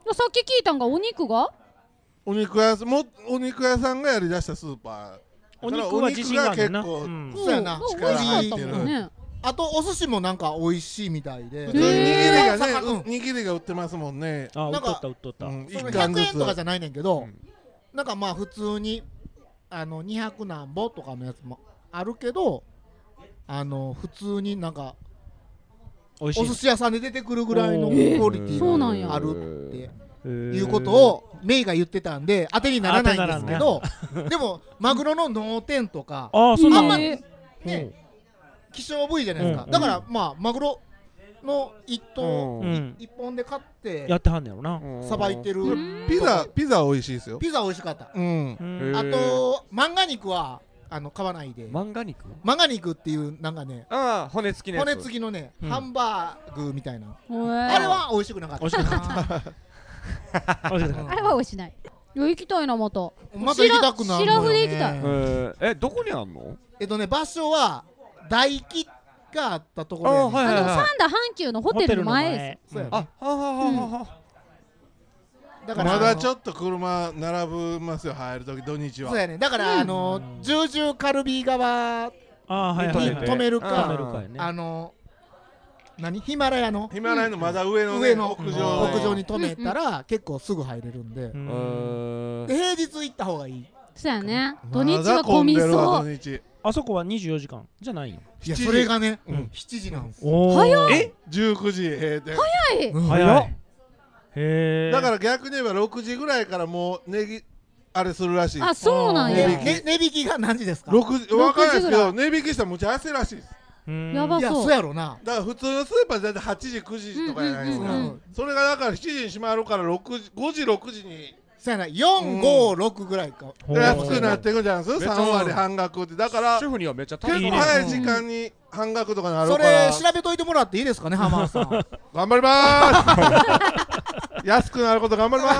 S3: さっき聞いたんがお肉が
S7: お肉屋もお肉屋さんがやりだしたスーパー。
S1: お肉は自信が結構、
S2: うん、そうやな
S7: 力入ってる、
S3: ね、
S2: あとお寿司もなんか美味しいみたいで。
S7: 普通に握りがね、うん、握りが売ってますもんね。
S1: あ、売っとった売っとった。
S2: うん、ひゃくえんとかじゃないねんけど、うん、なんかまあ普通にあのにひゃくなんぼとかのやつもあるけど、あの普通になんかお寿司屋さんで出てくるぐらいのクオリティがあるっていうことをメイが言ってたんで当てにならないんですけど、でもマグロの脳天とか
S1: あん
S2: まね希少部位じゃないですか。だからまあマグロの一頭一本で買って
S1: やってはんねやろな、
S2: さばいてる。
S7: ピザピザ美味しいですよ。
S2: ピザ美味しかった。
S7: うん、
S2: あと漫画肉はあの買わないで。
S8: 漫画肉
S2: 漫画肉っていうなんかね、
S8: ああ骨付きの
S2: 骨付きのね、ハンバーグみたいな、あれは美味しくなかった。
S1: 美味しくなかった
S3: あれは美味しない。行きたいなまた。
S2: また行きたくなるのよね。
S3: シラフで行きたい。
S8: えどこにあんの？
S2: えっとね場所は大木があったところやね。
S3: あのサンダ阪急のホテルの前です。
S2: そうやね。
S8: あはははは。
S7: だからまだちょっと車並ぶますよ入るとき土日は。
S2: そうやね。だからあの十字カルビ側に止めるか、あの何ヒマラヤの
S7: ヒマラヤのまだ上の
S2: 上の屋上屋上に止めたら結構すぐ入れるんで。平日行った方がいい。
S3: そうやね。土日は混みそう。
S1: あそこはにじゅうよじかんじゃないよ。
S2: いやそれがねしちじなんです。
S3: 早い。
S7: えじゅうくじ閉店。
S3: 早い。
S1: 早い。へえ。
S7: だから逆に言えばろくじぐらいからもうネギあれするらしい。
S3: あそうなんや。
S2: 値引きが何時ですか？
S7: ろくじ分からないですけど値引きしたらむちゃ安いらしいです。
S3: やばそう。
S2: いやそうやろな。
S7: だから普通のスーパーでだいたいはちじくじとかじゃないですか。それがだからしちじに閉まるからろくじごじろくじに。
S2: そうやなよんごろくぐらいか。
S7: 安くなっていくじゃないですか。さんわり半額ってだから
S8: 主婦にはめっちゃ
S7: 結構早い時間に半額とかなるから。
S2: それ調べといてもらっていいですかね浜田さん。
S7: 頑張ります。安くなること頑張ります。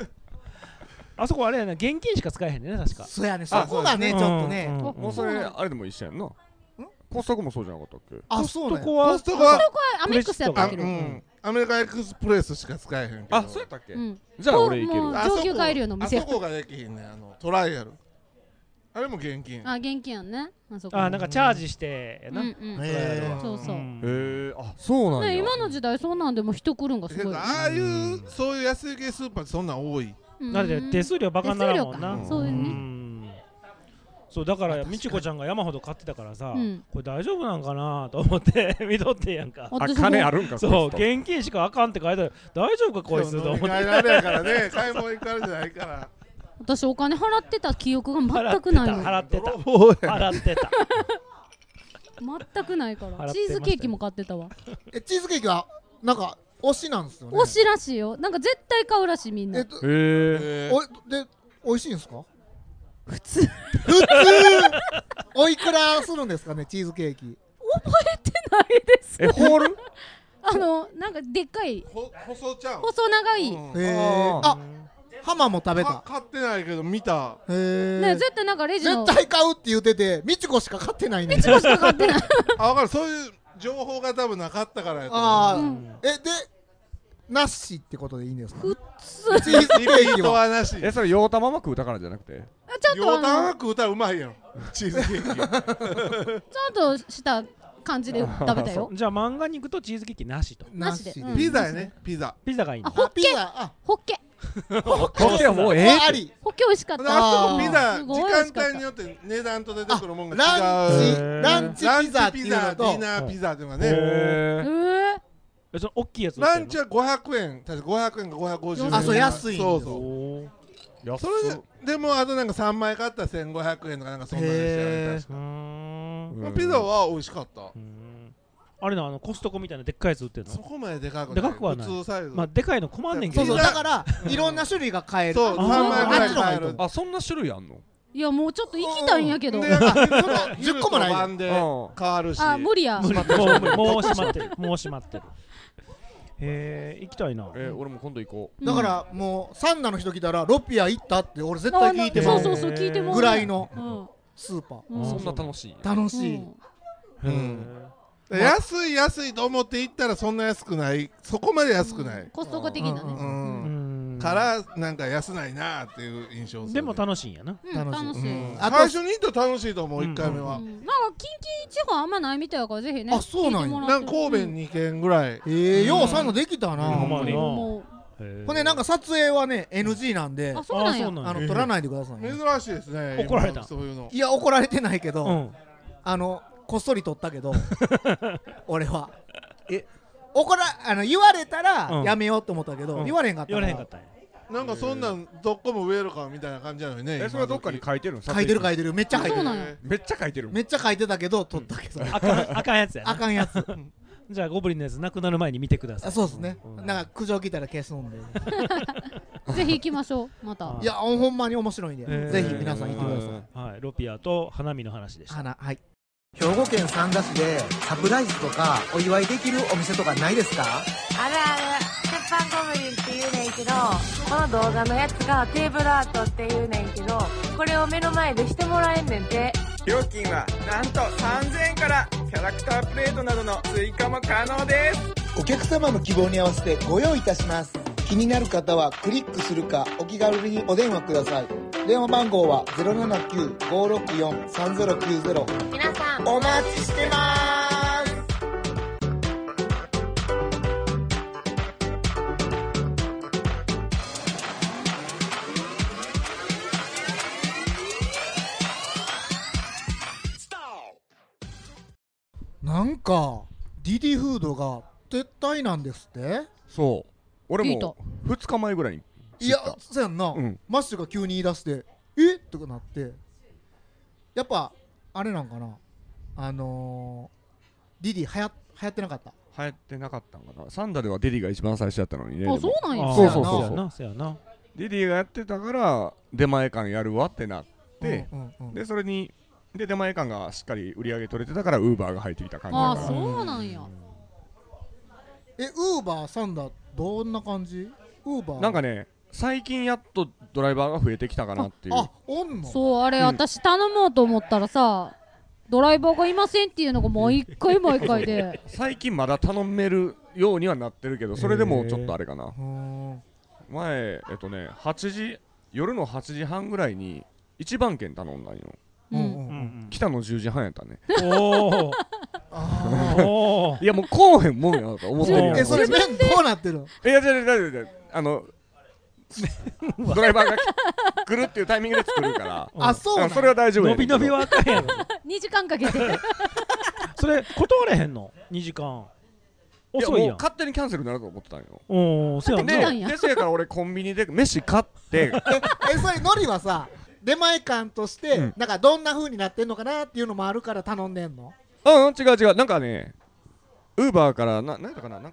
S1: あそこあれやな現金しか使えへんね確か。
S2: そうやねそこがねちょっとね。
S8: もうそれあれでも一緒やんな。コストコもそうじゃなかったっけ？
S2: あそうね。
S7: コストコは
S3: アメックスやったっけ？
S7: アメリカンエクスプレスしか使えへんけど。
S8: あそうやったっけ？じゃあ俺いける。
S3: 上級改良の店。
S7: あそこができひんねあのトライアル。あれも現金。
S3: あ現金やんね。
S1: あなんかチャージしてな。
S3: そうそう。
S8: へえあそうなんや。
S3: 今の時代そんなんでも人来るんがすごい。
S7: ああいうそういう安い系スーパーそんなん多い。
S1: だって手数料バカにならんもんな。
S3: そういうね。
S1: そうだからみちこちゃんが山ほど買ってたからさ、これ大丈夫なんかなと思って見とってやんか。
S8: あ金あるんか。
S1: そう現金しかあかんって書いてある。大丈夫かこいつと思って。
S7: 買いられやからね買い物行かれじゃないから。
S3: 私お金払ってた記憶が全くないの。
S1: 払ってた払ってた
S3: 全くないから。チーズケーキも買ってたわ。
S2: えチーズケーキはなんか推しなんですよね。
S3: 推しらしいよ。なんか絶対買うらしいみんな。
S2: えっと、
S8: へ
S2: おで美味しいんですか？
S3: 普通
S2: 普通おいくらするんですかねチーズケーキ。
S3: 覚えてないです。
S8: えホール？
S3: あのなんかでっかい
S7: 細ちゃん
S3: 細長い。
S2: へえ。あ、ハマも食べた。
S7: 買ってないけど見た。
S2: へえ。
S3: ね絶対なんかレジの
S2: 絶対買うって言ってて、みちこしか買ってないね。
S3: みちこしか買ってない。
S7: あ、分かる。そういう情報が多分なかったからやと思う。
S2: ああ、えでなしってことでいいんですか？
S3: 普
S2: 通チーズケーキ
S7: は
S2: は
S7: なし。
S8: えそれようたまま食うたからじゃなくて？
S3: ちょっと
S7: ようたま食うたらうまいやん。チーズケーキ。
S3: ちゃんとした感じで食べたよ。
S1: じゃあ漫画肉とチーズケーキなしと。
S3: なしで。
S7: ピザやね。ピザ。
S1: ピザがいいの。
S3: あホッケ。ホッケ。
S8: ホッケはもうええ。
S2: あり。
S3: ホッケ美味しかった。
S7: あそこピザ
S3: すごい美味しかった
S7: 時間帯によって値段と出てくるもんが違う。
S2: ランチランチピザっていうのと
S7: ランチピザ、ディナーピザっていうのがね。
S3: ええ。
S1: えその大きいやつ。
S7: ランチはごひゃくえん、確かごひゃくえんかごひゃくごじゅうえん。
S2: あ、そう安いん
S7: そうそう。それででもあとなんかさんまい買ったらせんごひゃくえんとかなんかそんなのでしたよね。ピザは美味しかった。
S1: あれなあのコストコみたいなでっかいやつ売ってるの？
S7: そこまででかくない。
S1: でかくはない。
S7: 普通サイズ。
S1: まあでかいの困んねんけど。
S2: そうそうだからいろんな種類が買える。
S7: そうさんまいぐらい買える。
S8: あそんな種類あんの？
S3: いやもうちょっと行きたいんやけど。
S7: じゅっこもない。で変わるし。
S3: あ無理や。
S1: もうもう閉まってる。もう閉まってる。へえ行きたいな。
S8: え俺も今度行こ
S2: だからもうサンナの人来たらロピア行ったって俺絶対聞いて
S3: そう
S2: ます。
S3: そうそう聞いても
S2: ぐらいのスーパー。
S8: そんな楽しい？
S2: 楽しい。
S7: 安い安いと思って行ったらそんな安くない。そこまで安くない。
S3: コストコ的なね。
S7: からなんか安ないなっていう印象。
S1: でも楽しいんやな。
S3: 楽しい。
S7: 最初に行ったら楽しいと思ういっかいめは。
S3: なんか近畿地方あんまないみたいだからぜひね。
S2: あそうなんや。
S7: なんか神戸にけんぐらい。
S2: ええようサンナできたな。
S1: ほん
S2: ほんでなんか撮影はね エヌジー なんで、
S3: あそうなんや。
S2: あの撮らないでください。
S7: 珍しいですね。
S1: 怒られた。
S7: そういうの。
S2: いや怒られてないけど、あのこっそり撮ったけど、俺はえ怒らあの言われたらやめようと思ったけど言われへんかった。
S1: 言われへんかった。
S7: なんかそんなんどこもウェルカムみたいな感じなのにね。
S8: えそれはどっかに書いてるの？
S2: 書いてる書いてるめっちゃ書いてる。
S8: めっちゃ書いてる。
S2: めっちゃ書いてたけど撮ったけど。
S1: あかんあかんやつや。
S2: あかんやつ。
S1: じゃあゴブリンのやつなくなる前に見てください。
S2: そうですね。なんか苦情来たら消すんで。
S3: ぜひ行きましょうまた。
S2: いやほんまに面白いんでぜひ皆さん行ってください。
S1: はいロピアと花見の話でした。
S2: 花はい。
S9: 兵庫県三田市でサプライズとかお祝いできるお店とかないですか？
S10: あるある鉄板ゴブリンって言うねんけど、この動画のやつがテーブルアートって言うねんけど、これを目の前でしてもらえんねんて。
S11: 料金はなんとさんぜんえんから、キャラクタープレートなどの追加も可能です。
S9: お客様の希望に合わせてご用意いたします。気になる方はクリックするかお気軽にお電話ください。電話番号は ゼロななきゅう ごろくよん さんゼロきゅうゼロ。
S10: 皆さん
S9: お待ちしてます。
S2: なんかディディフードが撤退なんですって。
S8: そう俺もふつかまえぐらいに
S2: いやそうやんな、マッシュが急に言い出してえっとかなって、やっぱあれなんかな、あのー、ディディはや流行ってなかった。
S8: 流行ってなかったんかな。サンダではディディが一番最初やったのにね。
S3: あそうなんや。
S8: そうそうそう
S1: そうそうやな。
S8: ディディがやってたから出前館やるわってなって、でそれにで出前館がしっかり売り上げ取れてたからウーバーが入ってきた感じだから。
S3: あそうなんや。
S2: えウーバーサンダどんな感じ？ウーバー
S8: なんかね最近やっとドライバーが増えてきたかなっていう。
S2: あおんの？
S3: そうあれ、うん、私頼もうと思ったらさドライバーがいませんっていうのがもう一回毎回で
S8: 最近まだ頼めるようにはなってるけどそれでもちょっとあれかな。前えっとねはちじ夜のはちじはんぐらいに一番券頼んだんよ。うんうん、来たのじゅうじはんやったね。おおいやもうこうへんもんやなと思ってるよ。
S2: えそれ麺どうなってるの？
S8: いやいやいやいやあのドライバーが来るっていうタイミングで作るから
S2: あそうなん
S8: それは大丈夫や。
S1: 伸び伸びはあかんやろ。
S3: にじかんかけて
S1: それ断れへんのにじかん遅いやん。
S8: 勝手にキャンセルになると思ってたんよ。
S1: おおそうや
S8: ね。でそやから俺コンビニで飯買って
S2: えそれノリはさ出前館として、うん、なんかどんな風になってんのかなっていうのもあるから頼んでんの？
S8: うん違う違うなんかねウーバーからななんやったかななんか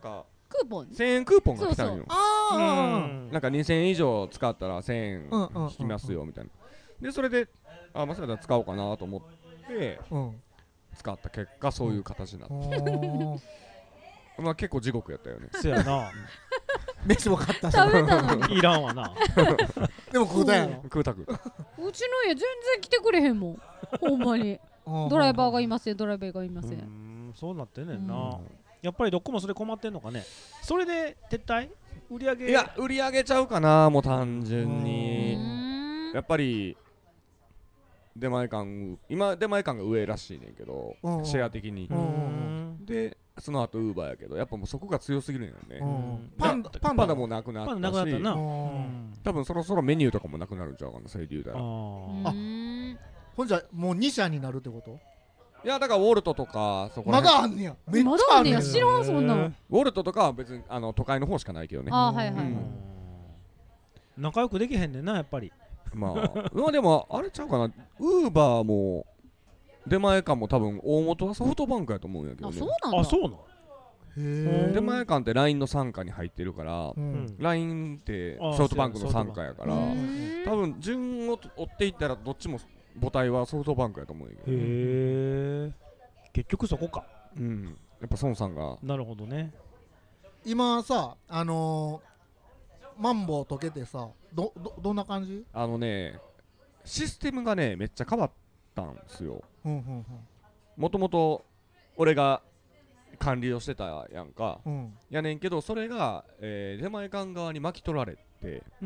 S3: クーポン
S8: せんえんクーポンが来たんよ。
S3: そうそう
S2: あ
S8: うんなんかにせんえん以上使ったらせんえん引きますよみたいな。でそれであまさか使おうかなと思って使った結果そういう形になったまあ結構地獄やったよね。
S1: そやな
S2: 飯も買ったし
S3: 食べたのに
S1: いらんわな
S2: でも食うたやろ
S8: 食うたく
S3: うちの家全然来てくれへんもんほんまにドライバーがいませんドライバーがいません
S1: うんそうなってんねんなやっぱりどこもそれ困ってんのかねそれで撤退売り上げ
S8: いや売り上げちゃうかなもう単純にやっぱり出前館今出前館が上らしいねんけどシェア的にでその後ウーバーやけどやっぱもうそこが強すぎるんよねパンパンダもなくなったし多分そろそろメニューとかもなくなるんちゃうかなそれで言うたらあ
S2: ほんじゃもうに社になるってこと
S8: いやだからウォルトとかそこ
S2: まだあんねや
S3: めっちゃあんねや知らんそんな
S8: ウォルトとかは別にあの都会の方しかないけどね
S3: あはいはい
S1: 仲良くできへんねんなやっぱり
S8: まあまあでもあれちゃうかなウーバーも出前館も多分大元はソフトバンクやと思うんやけどね
S3: あそうなんだ
S1: あそうなの
S8: 出前館って ライン の傘下に入ってるから、うん、ライン ってソフトバンクの傘下やから多分順を追っていったらどっちも母体はソフトバンクやと思うんやけど、ね、へ
S1: え結局そこか
S8: うんやっぱ孫さんが
S1: なるほどね
S2: 今さあのー、マンボウ溶けてさどどどんな感じ
S8: あのねシステムがねめっちゃ変わったんですよもともと俺が管理をしてたやんか、うん、やねんけどそれが、えー、出前館側に巻き取られて、うん、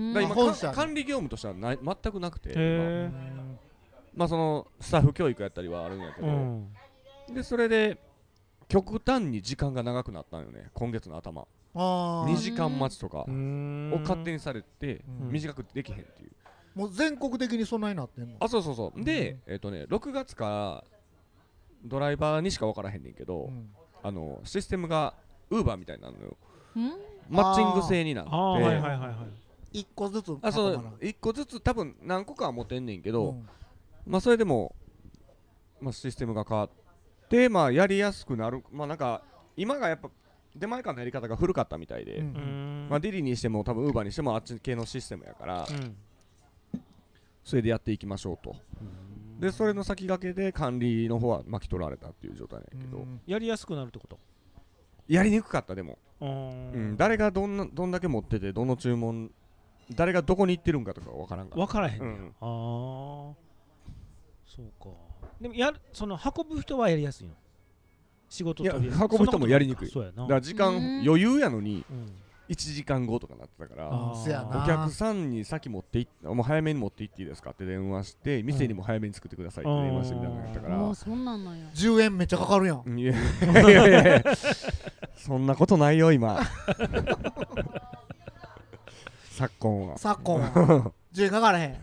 S8: だ今管理業務としてはない全くなくて今まあそのスタッフ教育やったりはあるんやけど、うん、でそれで極端に時間が長くなったんよね今月の頭にじかん待ちとかを勝手にされて短くできへんっていう
S2: もう全国的にそんなになってんの
S8: あそうそうそうで、えーとね、ろくがつからドライバーにしか分からへんねんけど、うんあのシステムがウーバーみたいになるのよマッチング制になって
S2: いっこずつ
S8: あそういっこずつ多分何個かは持てんねんけど、うん、まあそれでも、まあ、システムが変わってまあやりやすくなるまあなんか今がやっぱ出前館のやり方が古かったみたいで、うん、まあディリにしても多分ウーバーにしてもあっち系のシステムやから、うん、それでやっていきましょうと。でそれの先駆けで管理の方は巻き取られたっていう状態やけど
S1: やりやすくなるってこと
S8: やりにくかったでも、うん、誰がどんなどんだけ持っててどの注文誰がどこに行ってるんかとか分からんか
S1: 分からへん、うん、ああそうかでもやるその運ぶ人はやりやすいの仕事と
S8: 運ぶ人もやりにくいそうやなだから時間余裕やのに、うんいちじかんごとかなってたからお客さんに先持っていってもう早めに持っていっていいですかって電話して店にも早めに作ってくださいって電話してみたいなのやったから
S3: そんなんなんや
S2: じゅうえんめっちゃかかるやん
S8: いやいやいやいやそんなことないよ今昨今は
S2: 昨今はじゅうえんかからへん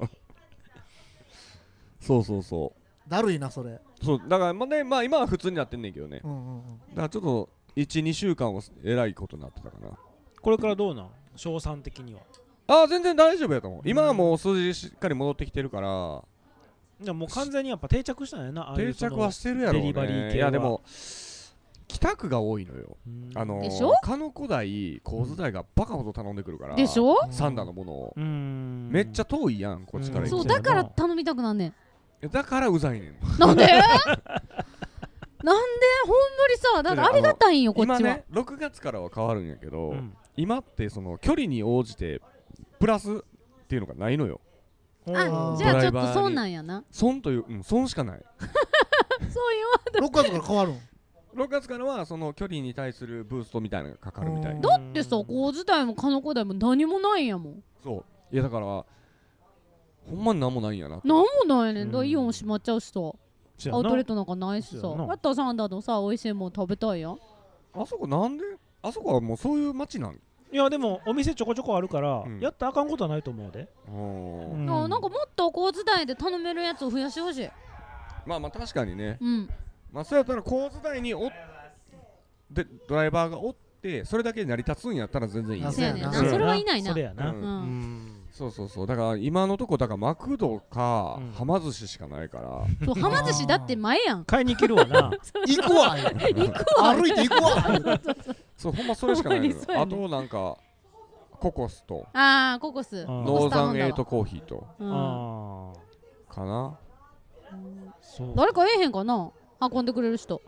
S8: そうそうそう
S2: だるいなそれ
S8: そうだからまあねまあ今は普通になってんねんけどね、うんうんうん、だからちょっといちにしゅうかんはえらいことになってたかな
S1: これからどうなん賞賛的には
S8: ああ全然大丈夫やと思う今はもう数字しっかり戻ってきてるから
S1: じゃもう完全にやっぱ定着したんやな
S8: 定着はしてるやろうねデリバリー系はいやでも北区が多いのよあのー、鹿野古代神津台がバカほど頼んでくるから
S3: でしょ
S8: サンダーのものをめっちゃ遠いやんこっちから
S3: そうだから頼みたくなんね
S8: んだからうざいねん
S3: なんでなんでほんまにさだってありがたいんよこっちは
S8: 今ねろくがつからは変わるんやけど、うん、今ってその距離に応じてプラスっていうのがないのよ
S3: あじゃあちょっと損なんやな
S8: 損という、うん、損しかない
S3: そういう
S2: ろくがつから変わるん
S8: ろくがつからはその距離に対するブーストみたいなのがかかるみたい
S3: だってさこう自体も鹿野古代も何もないんやもん
S8: そういやだからほんまに何もないんやな
S3: 何もないねんだイオン閉まっちゃうしさアウトレットなんかないしさやったらサンダーのさ美味しいもん食べたいやん
S8: あそこなんであそこはもうそういう街なん
S1: いやでもお店ちょこちょこあるから、うん、やったらあかんことはないと思うで、
S3: うん、なんかもっとこう自体で頼めるやつを増やしてほしい
S8: まあまあ確かにね、
S3: うん、
S8: まあそうやったら構図台におでドライバーがおってそれだけ成り立つんやったら全然いい
S3: そうやねんなそれはいないな
S1: それやな、うんうん、
S8: そうそうそう、だから今のとこだからマクドかはま寿司しかないから。
S3: そう、はま寿司だって前やん。
S1: 買いに来るわな。
S2: 行くわ。
S3: 行くわ。
S2: 歩いて行くわ。
S8: そう、ほんまそれしかないのよ。あとなんかココスと。
S3: ああ、ココス。
S8: ノーザンエイトコーヒーと。
S1: あ
S8: あ。かな。
S3: 誰かええへんかな、運んでくれる人。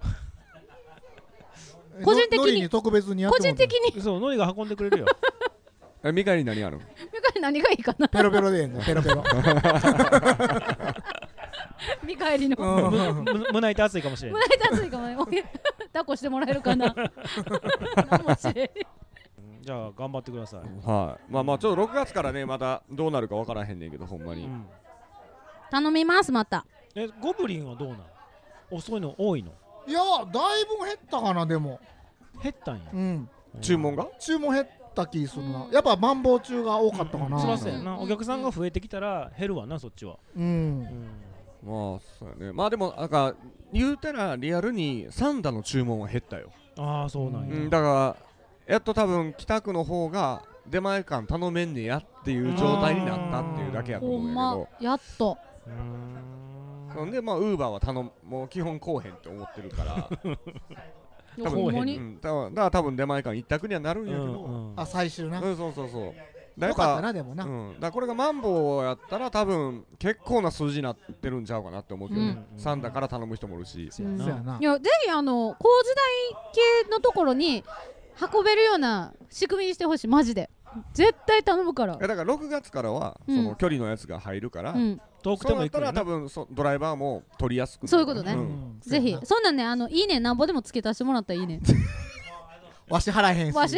S3: 個人的に
S2: 特別にやって
S3: 個人的に
S1: そう、ノリが運んでくれるよ。
S8: え、ミカに何ある？
S3: ミカに何がいいかな。
S2: ペロペロでええね、ペロペロ。
S3: 見返りの
S1: 胸板熱いかもしれない。
S3: 胸板熱いかもね。抱っこしてもらえるかな。
S1: じゃあ頑張ってください。
S8: はい。まあまあちょっとろくがつからねまたどうなるかわからへんねんけど、ほんまに。
S3: 頼みますまた。
S1: え、ゴブリンはどうなん？遅いの多いの？
S2: いや、だいぶ減ったかな。でも
S1: 減ったんや。
S2: うん。
S8: 注文が？
S2: 注文減った気するな。やっぱマンボウ中が多かったかな。
S1: そうやな。お客さんが増えてきたら減るわな、そっちは。
S2: うん。
S8: まあそうやね。まあでもなんか言うたらリアルにサンダの注文は減ったよ。
S1: ああ、そうなんや。
S8: だからやっと多分北区の方が出前館頼めんねやっていう状態になったっていうだけやと思うんやけど。
S3: ほんまやっと。
S8: なんでまあウーバーは頼む、もう基本こうへんって思ってるから多分、うん、だから多分出前館一択にはなるんやけど、うん
S2: うん、あ、最終な、
S8: うん、そうそうそう
S2: だよかったな。でもな、
S8: うん、だからこれがマンボウやったら多分結構な数字になってるんちゃうかなって思うけどね、うん、サンダから頼む人もいるし、
S3: うん、いやぜひあの工事代系のところに運べるような仕組みにしてほしい。マジで絶対頼むから。
S8: だからろくがつからはその距離のやつが入るから、うん、
S1: 遠くても行く
S8: から多分そドライバーも取りやすくなる。
S3: そういうことね、うん、ぜひそんなんね、あのいいねなんぼでもつけ足してもらったらいいね
S2: わし払えへんし
S3: わし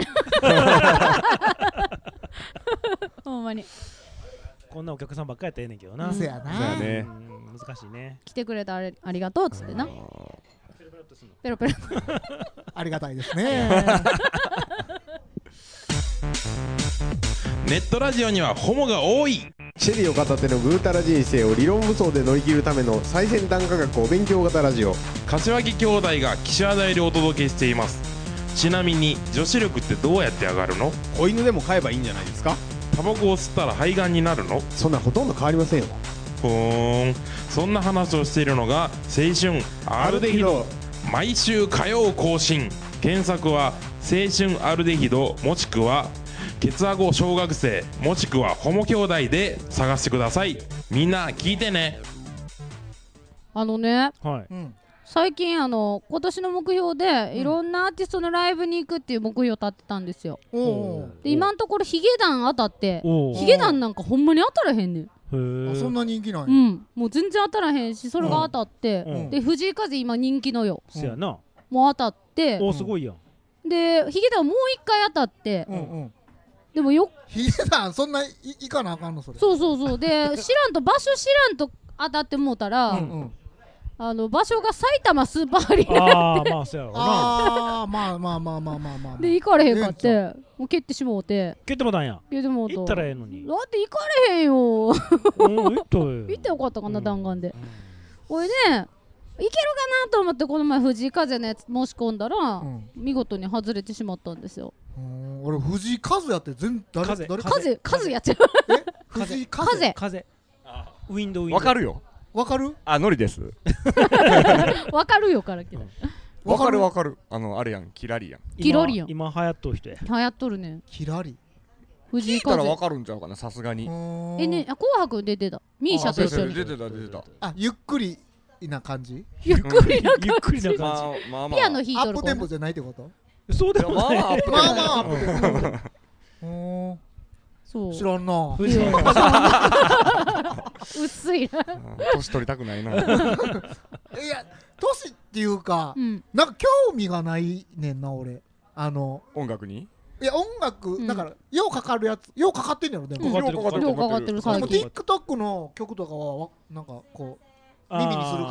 S3: ほんまに
S1: こんなお客さんばっかりやったらええねんけどな。
S2: そうやな、
S8: ね、
S1: 難しいね。
S3: 来てくれたあれありがとうっつってな。ペロペロ
S2: ありがたいですね
S12: ネットラジオにはホモが多い。
S13: シェリーを片手のぐうたら人生を理論武装で乗り切るための最先端科学お勉強型ラジオ。
S12: 柏木兄弟が岸和田よりお届けしています。ちなみに女子力ってどうやって上がるの？
S13: 子犬でも飼えばいいんじゃないですか？
S12: タバコを吸ったら肺がんになるの？
S13: そんなほとんど変わりませんよ。
S12: ふーん、そんな話をしているのが青春アルデヒド。毎週火曜更新。検索は青春アルデヒドもしくはケツアゴ小学生もしくはホモ兄弟で探してください。みんな聞いてね。
S3: あのね、
S1: はい、
S3: うん、最近あの今年の目標で、うん、いろんなアーティストのライブに行くっていう目標を立ってたんですよ。で今のところヒゲダン当たってヒゲダンなんかほんまに当たらへんねん。
S2: へあ、そんな人気ない、
S3: うん、もう全然当たらへんし、それが当たって、うん、で藤井風今人気のよ。
S1: そやな、
S3: もう当たって、
S1: おすごいやん。
S3: でヒゲダンもう一回当たって、うんうん、でもよ
S2: ヒゲダンそんない行かなあかんのそれ。
S3: そうそうそうで知らんと場所知らんと当たってもうたら、うんうん、あの場所が埼玉スーパーアリーナで、
S1: あーまあそうやろな。
S2: あーまあまあまあまあまあまあ
S3: で行かれへんかって、もう蹴ってしもうて。
S1: 蹴ってもたんや。
S3: 蹴ってもうた。
S1: 行ったらええのに。
S3: だって行かれへんよ。
S1: 行ったよ。
S3: 行ってよかったかな、弾丸で。おいでいけるかなと思ってこの前藤井風のやつ申し込んだら、うん、見事に外れてしまったんですよ。
S2: 俺藤井風やって全誰
S3: 風誰風風やっちゃう。
S2: え藤井風
S1: 風ウィンドウィンド
S8: わかるよ。
S2: わかる？
S8: あ、ノリです。
S3: わかるよからけど。
S8: わかるわかる。あのあれやん、キラリやん。
S3: キラリやん。
S1: 今流行っとる人や。
S3: 流行っとるね。
S2: キラリ。
S3: 藤井
S8: 風。聞いたらわかるんちゃうかな、さすがに。
S3: えね、あ紅白出てた。ミーシャと一緒に。
S8: 出てた出てた。
S2: あ、ゆっくりな感じ？
S3: ゆっくりな感じ。
S1: ゆっくりな感
S3: じ。まあまあ。ピアノ弾いとる。
S2: アップテンポじゃないってこと？
S1: そうでもない。
S2: まあまあアップテンポ。まあまあアップテンポ。
S3: そう
S2: 知らんな。
S3: 薄いな。
S8: 年取りたくないな。い
S2: や年っていうか、うん、なんか興味がないねんな俺。あの
S8: 音楽に？
S2: いや音楽、うん、だからようかかるやつ、ようかかってんやろでも。
S3: ようかかってる。ようかかってる最近。
S2: でも TikTok の曲とかはなんかこう耳にするから。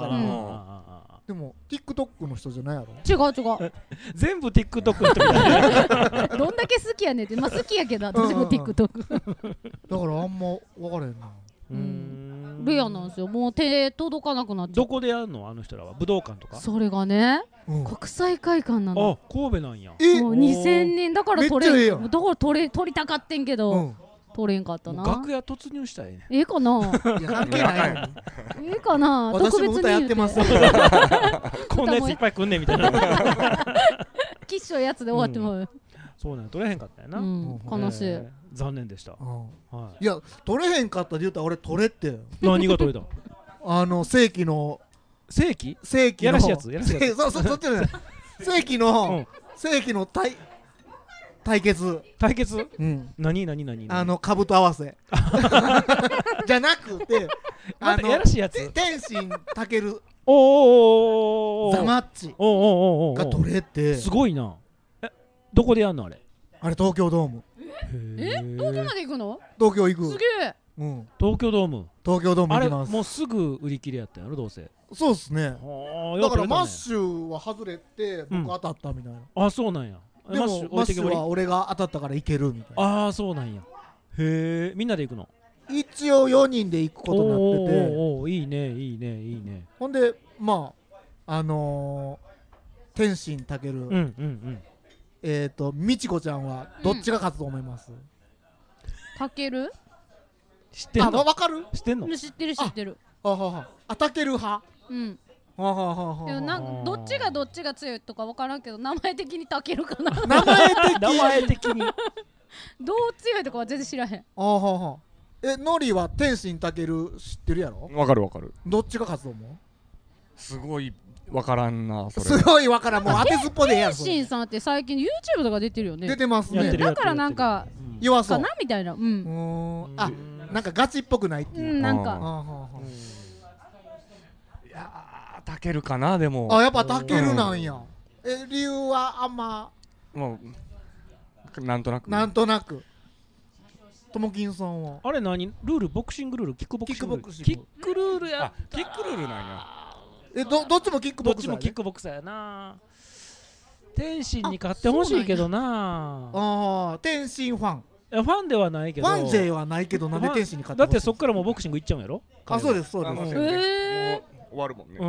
S2: でも TikTok の人じゃないやろ。
S3: 違う違う。
S1: 全部 TikTok の人だ
S3: どんだけ好きやねんって。まあ好きやけど私も TikTok
S2: だからあんま分からへんな。
S3: うん、レアなんですよ。もう手届かなくなっちゃう。
S1: どこでやるのあの人らは？武道館とか？
S3: それがね、うん、国際会館なの。
S1: あ、神戸なんや。
S3: もうにせんにんだから取れだから取れ取りたかってんけど、うん、 取れんかったな。
S1: 楽屋突入したいね。
S3: ええかな。
S2: いや関係ないの。
S3: ええかな。
S2: 私も歌やってます。
S1: こんなやついっぱい来んねんみたいな。
S3: きっしょいやつで終わってもう。
S1: そうなん取れへんかったよな。
S3: 悲しい。
S1: 残念でした。
S2: いや取れへんかったで言ったら俺取れって。
S1: 何が取れた？
S2: あの正規の
S1: 正規？
S2: 正規の
S1: やらしいやつ。やらしいやつ。
S2: そうそうそっちね。正規の正規の対対決。
S1: 対決？
S2: うん。
S1: 何何何？
S2: あの兜合わせ。じゃなくて、
S1: あのやらしいやつ。
S2: 天心たける。
S1: おおおおお。
S2: ザマッチ。
S1: おおおお。
S2: が取れて。
S1: すごいな。え、どこでやんのあれ？
S2: あれ東京ドーム。
S3: え、東京まで行くの？
S2: 東京行く。
S3: すげえ。
S2: うん。
S1: 東京ドーム。
S2: 東京ドーム行きます。
S1: あれもうすぐ売り切れやったんやろどうせ。
S2: そうですね。だからマッシュは外れて僕当たったみたいな。
S1: あ、そうなんや。
S2: でもマッシュは俺が当たったから行けるみたいな。
S1: ああ、そうなんや。へえ、みんなで行くの？
S2: 一応よにんで行くことになってて。
S1: おお、いいねいいねいいね。
S2: ほんでまああの天心たける。うんうんうん。えっとみちこちゃんはどっちが勝つと思います？
S3: たける？
S2: 知ってんの？あ、わかる？
S1: 知ってんの？
S3: 知ってる知ってる。
S2: あはは。あ、たける派？
S3: うん。
S2: はははは。
S3: でもなんかどっちがどっちが強いとかわからんけど名前的にたけるかな。
S2: 名前的
S1: 名前的に。
S3: どう強いとかは全然知らへん。
S2: あはは。え、ノリは天心たける知ってるやろ？
S8: わかるわかる。
S2: どっちが勝つと思う？
S8: すごいわからんなそれ。
S2: すごいわからん。もう当てずっぽでええやん。
S3: 天心さんって最近 YouTube とか出てるよね。
S2: 出てますね。
S3: だからなんか
S2: 弱そう
S3: かなみたいな。うん。
S2: あ、なんかガチっぽくないっていう。
S3: なんか。
S8: いやー、たけるかなでも。
S2: あ、やっぱたけるなんや。え、理由はあんま。
S8: もうなんとなく。
S2: なんとなく。ともきんさんは。
S1: あれ何？ルールボクシングルールキックボクシングルール。キックルールや。
S8: キックルールなんや。
S2: え、どどっちもキックボクサー？
S1: どっちもキックボクサーやな。天心に勝ってほしいけどな。
S2: ああ、天心ファン。
S1: ファンではないけど。
S2: ファン勢はないけどなんで天心に勝って
S1: だってそっからもうボクシングいっちゃうんやろ？
S2: あ、そうですそうです。
S8: もう終わるもんね。
S1: うん。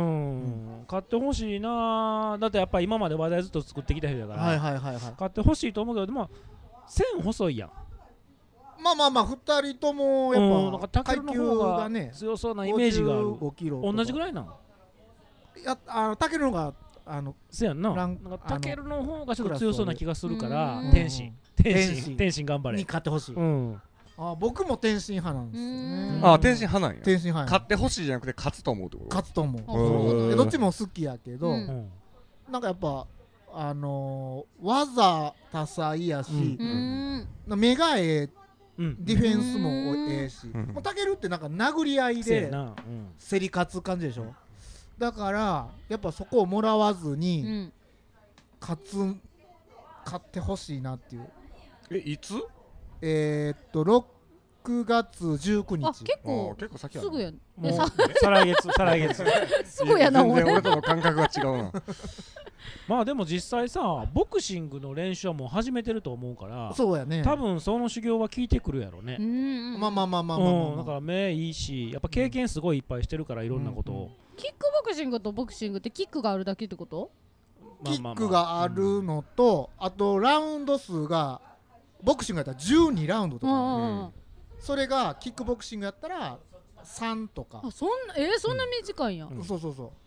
S1: 勝ってほしいな。だってやっぱ今まで話題ずっと作ってきた人だから。
S2: はいはいはいはい。
S1: 勝ってほしいと思うけどでも線細いやん。
S2: まあまあまあふたりともやっぱ
S1: 階級がね強そうなイメージがある。同じぐらいなん？
S2: やあのタケルのがあの
S1: せやんな。なんかタケルの方がちょっと強そうな気がするから天心天心天心頑張れ
S2: に勝ってほしい。
S1: うん。
S2: あ、僕も天心派なんですよね。
S8: あ、天心派なんや。
S2: 天心派。
S8: 勝ってほしいじゃなくて勝つと思うってこと？
S2: 勝つと思う。どっちも好きやけど、なんかやっぱあの技多彩やし、目がええ。ディフェンスもええし、もうタケルってなんか殴り合いで競り勝つ感じでしょ。だからやっぱそこをもらわずに勝つ勝ってほしいなっていう。
S8: え、いつ？
S2: えっとろくがつじゅうくにち。
S3: あ、結構
S8: 結構先や。
S3: すぐや。
S1: もう再来月再来月。
S3: すぐやな。
S8: 全然俺との感覚が違うな。
S1: まあでも実際さボクシングの練習はもう始めてると思うから
S2: そうやね。
S1: 多分その修行は効いてくるやろね。
S2: まあまあまあまあまあまあ。
S1: だから目いいしやっぱ経験すごいいっぱいしてるからいろんなことを。
S3: キックボクシングとボクシングってキックがあるだけってこと？
S2: キックがあるのとあとラウンド数がボクシングやったらじゅうにラウンドとか。それがキックボクシングやったらさんとか。
S3: あ、そんなえー、そんな短いんや。
S2: そうそうそう。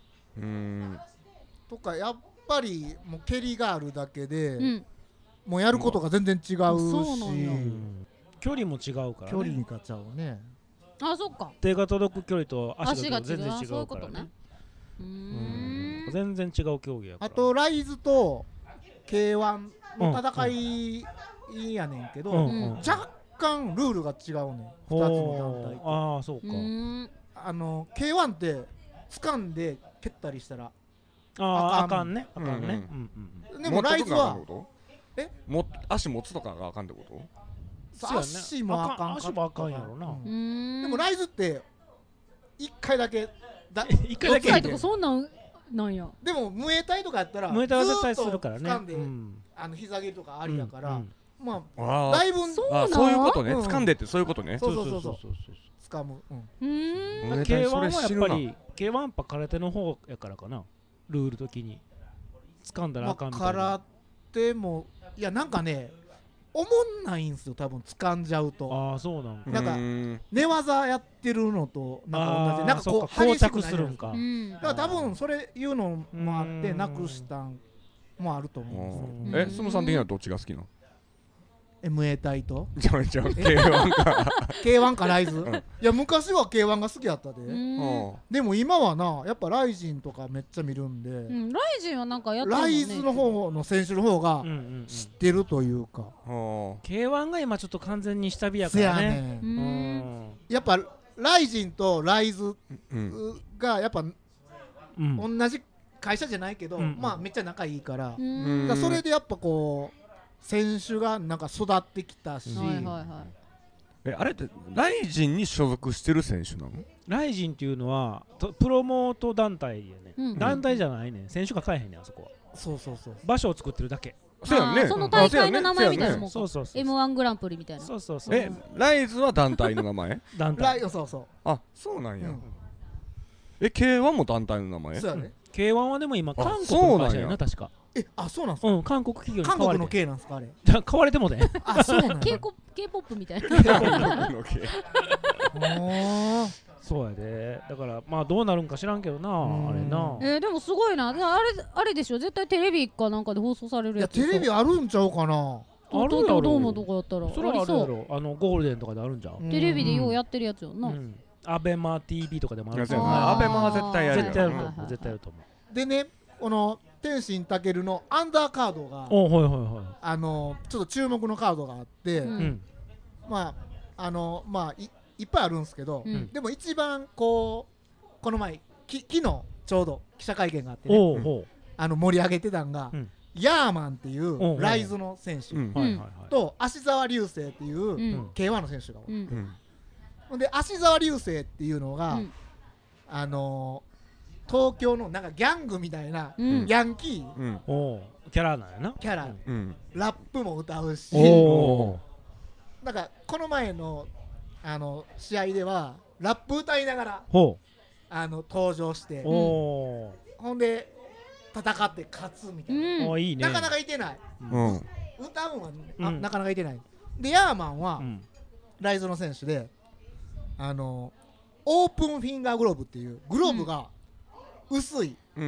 S8: うん。
S2: とかやっぱりもう蹴りがあるだけで、もうやることが全然違うし、
S1: 距離も違うから。
S2: 距離に勝っちゃうね。
S3: あ、そっか。
S1: 手が届く距離と足が全然違うからね。全然違う競技やから。
S2: あとライズと ケーワン の戦いやねんけど、若干ルールが違うねん。ふたつの団体。
S1: ああ、そうか。
S2: あの ケーワン って掴んで蹴ったりしたら
S1: あかんね。あかんね。
S2: でもライズは
S8: えも足持つとかがあかんってこと？
S2: 足もあかん。
S1: 足もあかんやろな。
S2: でもライズって一回だけ
S1: だ一回だけ
S3: とかそんなんなんや。
S2: でもムエタイとかやったら
S1: ムエタイは絶対するからね。
S2: 掴んであの膝蹴りとかありやからま
S8: あ
S2: だいぶ
S8: そういうことね。掴んでってそういうことね。
S2: そうそうそうそう掴む。
S3: うん。
S1: ケーワン はやっぱりケーワン やっぱ空手の方やからかな。ルール的に掴んだらあかんみたいな。
S2: 空手もいやなんかねおもんないんすよ多分掴んじゃうと。
S1: ああそうなん
S2: なんか寝技やってるのとなんか同じなんかこう
S1: 膠着するんか。
S2: だから多分それいうのもあってなくしたんもあると思うん
S8: です。え、スムさん的にはどっちが好きなの？
S2: エムエー 隊と
S8: じゃあじゃあ ケーワン か
S2: ケーワン かライズ、うん、いや昔は ケーワン が好きやったで、うん、でも今はなやっぱライジンとかめっちゃ見るんで、うん、
S3: ライジンはなんかやってる
S2: もんね。ライズの方の選手の方が知ってるというか、
S1: うんうん、ケーワン が今ちょっと完全に下火やからね。ね、うん、
S2: やっぱライジンとライズがやっぱ、うん、同じ会社じゃないけど、うん、まあめっちゃ仲いいから、うん、だからそれでやっぱこう選手がなんか育ってきたし、はいはいはい、
S8: えあれってライジンに所属してる選手なの？
S1: ライジンっていうのはプロモート団体やね、うん、団体じゃないね、選手が買えへんねんあそこは。
S2: そうそうそう、
S1: 場所を作ってるだけ。
S8: そうやね、
S3: その大会の名前みたいなもんか。
S1: そうそうそう、
S3: エムワン グランプリみたいな。
S1: そうそうそう。
S8: えライズは団体の名前？
S1: 団体。
S2: そうそう。
S8: あそうなんや。うん、え ケーワン も団体の名前？
S2: そうやね。
S1: ケーワン はでも今韓国の会社やな確か。
S2: え、あ、そうなんすか。
S1: うん、韓国企業に買われて。
S2: 韓国の K なんすかあれ。
S1: じゃ買われてもね。
S2: あ、そうなん。
S3: K-ポップみたいな。
S1: そうやで。だからまあどうなるんか知らんけどな、あれな。
S3: えー、でもすごいな。あれあれでしょ。絶対テレビかなんかで放送されるやつ。
S2: いやテレビあるんちゃうかな。
S3: あるやろ。ドームとかやったら。
S1: それはあるやろ。あのゴールデンとかであるんじゃん。
S3: テレビでようやってるやつよな。
S1: アベマ ティービー とかでもある。
S8: アベマは絶対やる。
S1: 絶対やると思う。絶対やると思う。
S2: でね、この天心武のアンダーカードが、
S1: はいはいはい、
S2: あのちょっと注目のカードがあって、うん、まああのまあ い, いっぱいあるんですけど、うん、でも一番こうこの前き昨日ちょうど記者会見があってね、うん、あの盛り上げてたんが、うん、ヤーマンっていうライズの選手、うん、と芦沢流星っていう、うん、ケーワン の選手がおる、うん、で芦沢流星っていうのが、うん、あの東京のなんかギャングみたいな、うん、ヤンキー、うん、
S1: キャラなんやな。
S2: キャラ、うん、ラップも歌うし、なんかこの前のあの試合ではラップ歌いながらあの登場して、うん、ほんで戦って勝つみたいな、うん、いいね、なかなかいてない、うん、歌うんは、ね、うん、なかなかいてない。でヤーマンは、うん、ライズの選手であのオープンフィンガーグローブっていうグローブが、うん薄い、うん、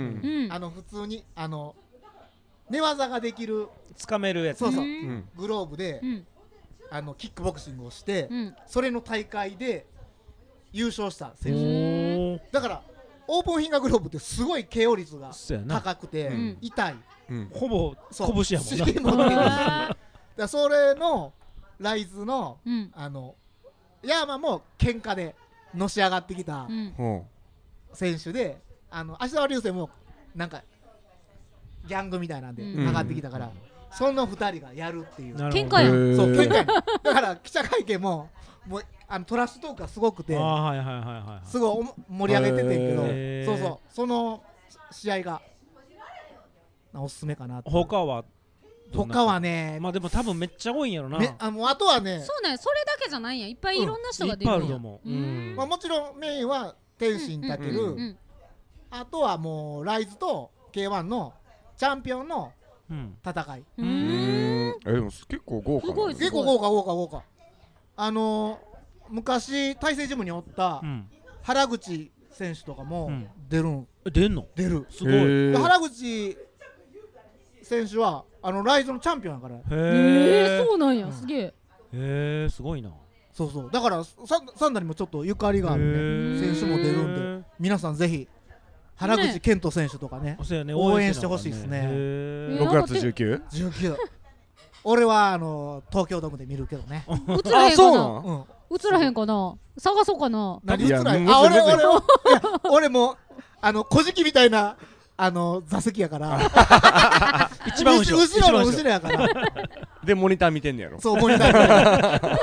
S2: あの普通にあの寝技ができる
S1: つかめるやつ、
S2: そうそう、うん、グローブで、うん、あのキックボクシングをして、うん、それの大会で優勝した選手だから。オープンフィンガーグローブってすごい ケーオー 率が高くて、うん、痛い、
S1: うん、ほぼ拳やもんな
S2: だそれのライズの、うん、あのヤーマンも喧嘩でのし上がってきた選手で、あの芦沢流星もなんかギャングみたいなんで上がってきたから、うん、そのふたりがやるっていう
S3: 喧嘩やん。
S2: そう喧嘩やん。だから記者会見ももうあのトラッシュトークがすごくて、すごい盛り上げててんけど、そうそうその試合がおすすめかな。
S1: 他は
S2: 他はね、
S1: まあでも多分めっちゃ多いんやろな。
S2: あもうあとはね、
S3: そうね、それだけじゃないんや。いっぱいいろんな人が出るんや。
S1: いっぱいあると思う。うん、
S2: まあもちろんメインは天心武、あとはもうライズと ケーワン のチャンピオンの戦い。
S8: うん、えでも結構豪華。
S2: 結構豪華豪華豪華。あのー、昔体制ジムにおった原口選手とかも出るん。うん、
S1: 出んの？
S2: 出る。
S1: すごい。
S2: 原口選手はあのライズのチャンピオンやから。へ
S3: え、そうなんや、すげえ。へ
S1: え、すごいな。
S2: そうそう。だからサンダにもちょっとゆかりがあるね選手も出るんで、皆さんぜひ原口健人選手とかね、応援してほしいですね。
S8: ろくがつじゅうく？
S2: じゅうく。俺はあの東京ドームで見るけどね。
S3: 映らへんかな。映らへんかな。探そうかな。
S2: 何映らへん？あ、俺俺俺もあの小敷みたいなあの座席やから。
S1: 一番後ろ。
S2: 後ろの後ろやから。
S8: でモニター見てんねやろ。
S2: そうモニター。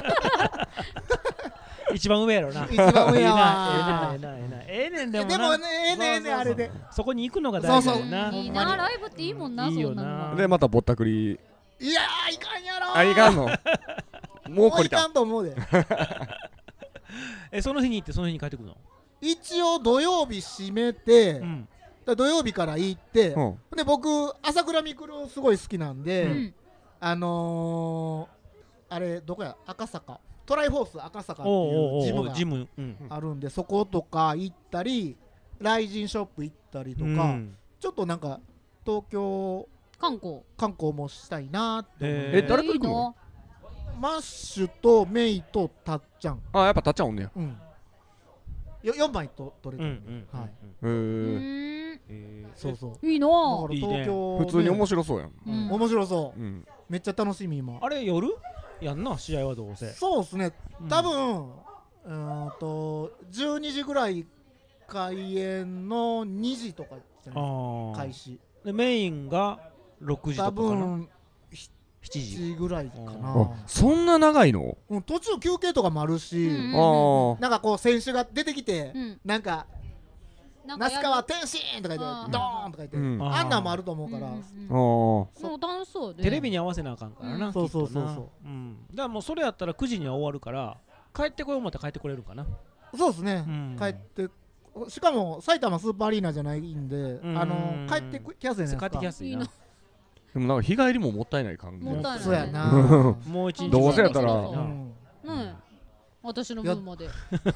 S1: 一番上やろな。
S2: 一番上やわ。
S1: ええなええなええねんでも
S2: でもねええねんええねんあれで。
S1: そこに行くのが大事だな。
S3: いいなライブっていいもんな。いいよ
S1: な。
S8: でまたぼったくり。
S2: いやーいかんやろ。
S8: あいかんの。もうこりた。
S2: いかんと思うで。
S1: えその日に行ってその日に帰ってくるの？
S2: 一応土曜日閉めて、土曜日から行って、で僕朝倉未来すごい好きなんで、あのあれどこや赤坂トライフォース赤坂って
S1: おうおう
S2: いう
S1: おう
S2: ジムが
S1: ジムうん
S2: あるんで、そことか行ったりライジンショップ行ったりとか、
S1: うん
S2: ちょっとなんか東京
S3: 観光
S2: 観光もしたいなって思う。
S8: え誰と行くの？
S2: マッシュとメイとたっちゃん。
S8: あやっぱたっちゃんおんねや。
S2: うん。よよんまいと取れた。
S1: うんうん
S2: はい。
S8: へえ。
S1: えー
S2: そうそう。
S3: いいな
S2: だから東京ね
S8: 普通に面白そうやん。
S2: うん面白そう
S8: うん。
S2: めっちゃ楽しみ今。
S1: あれ夜やんな試合はどうせ
S2: そうですね。多分うーんとじゅうにじぐらい開演のにじとかじゃないですか
S1: あー
S2: 開始。
S1: でメインがろくじとか
S2: 多
S1: かな
S2: 分
S1: しち
S2: じぐらいかな。
S8: あそんな長いの？
S2: うん途中休憩とかもあるし、
S8: うんうんうん
S2: なんかこう選手が出てきて、
S3: うん
S2: なんか
S3: なんかやる
S2: 那須川天心とか言ってドーンとか言って、
S8: うん
S2: あんなんもあると思うから、
S8: ああ。
S3: もう楽しそうで
S1: テレビに合わせなあかんからな、
S2: うんそうそう
S1: きっとな
S2: そうそう
S1: うん、だからもうそれやったらくじには終わるから帰ってこよう思ったら帰ってこれるかな。
S2: そうですね、
S1: うん
S2: 帰ってしかも埼玉スーパーアリーナじゃないんで、
S1: ん
S2: あの帰ってきやすいじゃないですか。
S1: 帰ってきやすいな。
S8: でもなんか日帰りももったいない感じ。
S3: もったいない
S2: そうやな
S1: もう一日
S8: どうせやったら。
S3: うんね私の分まで。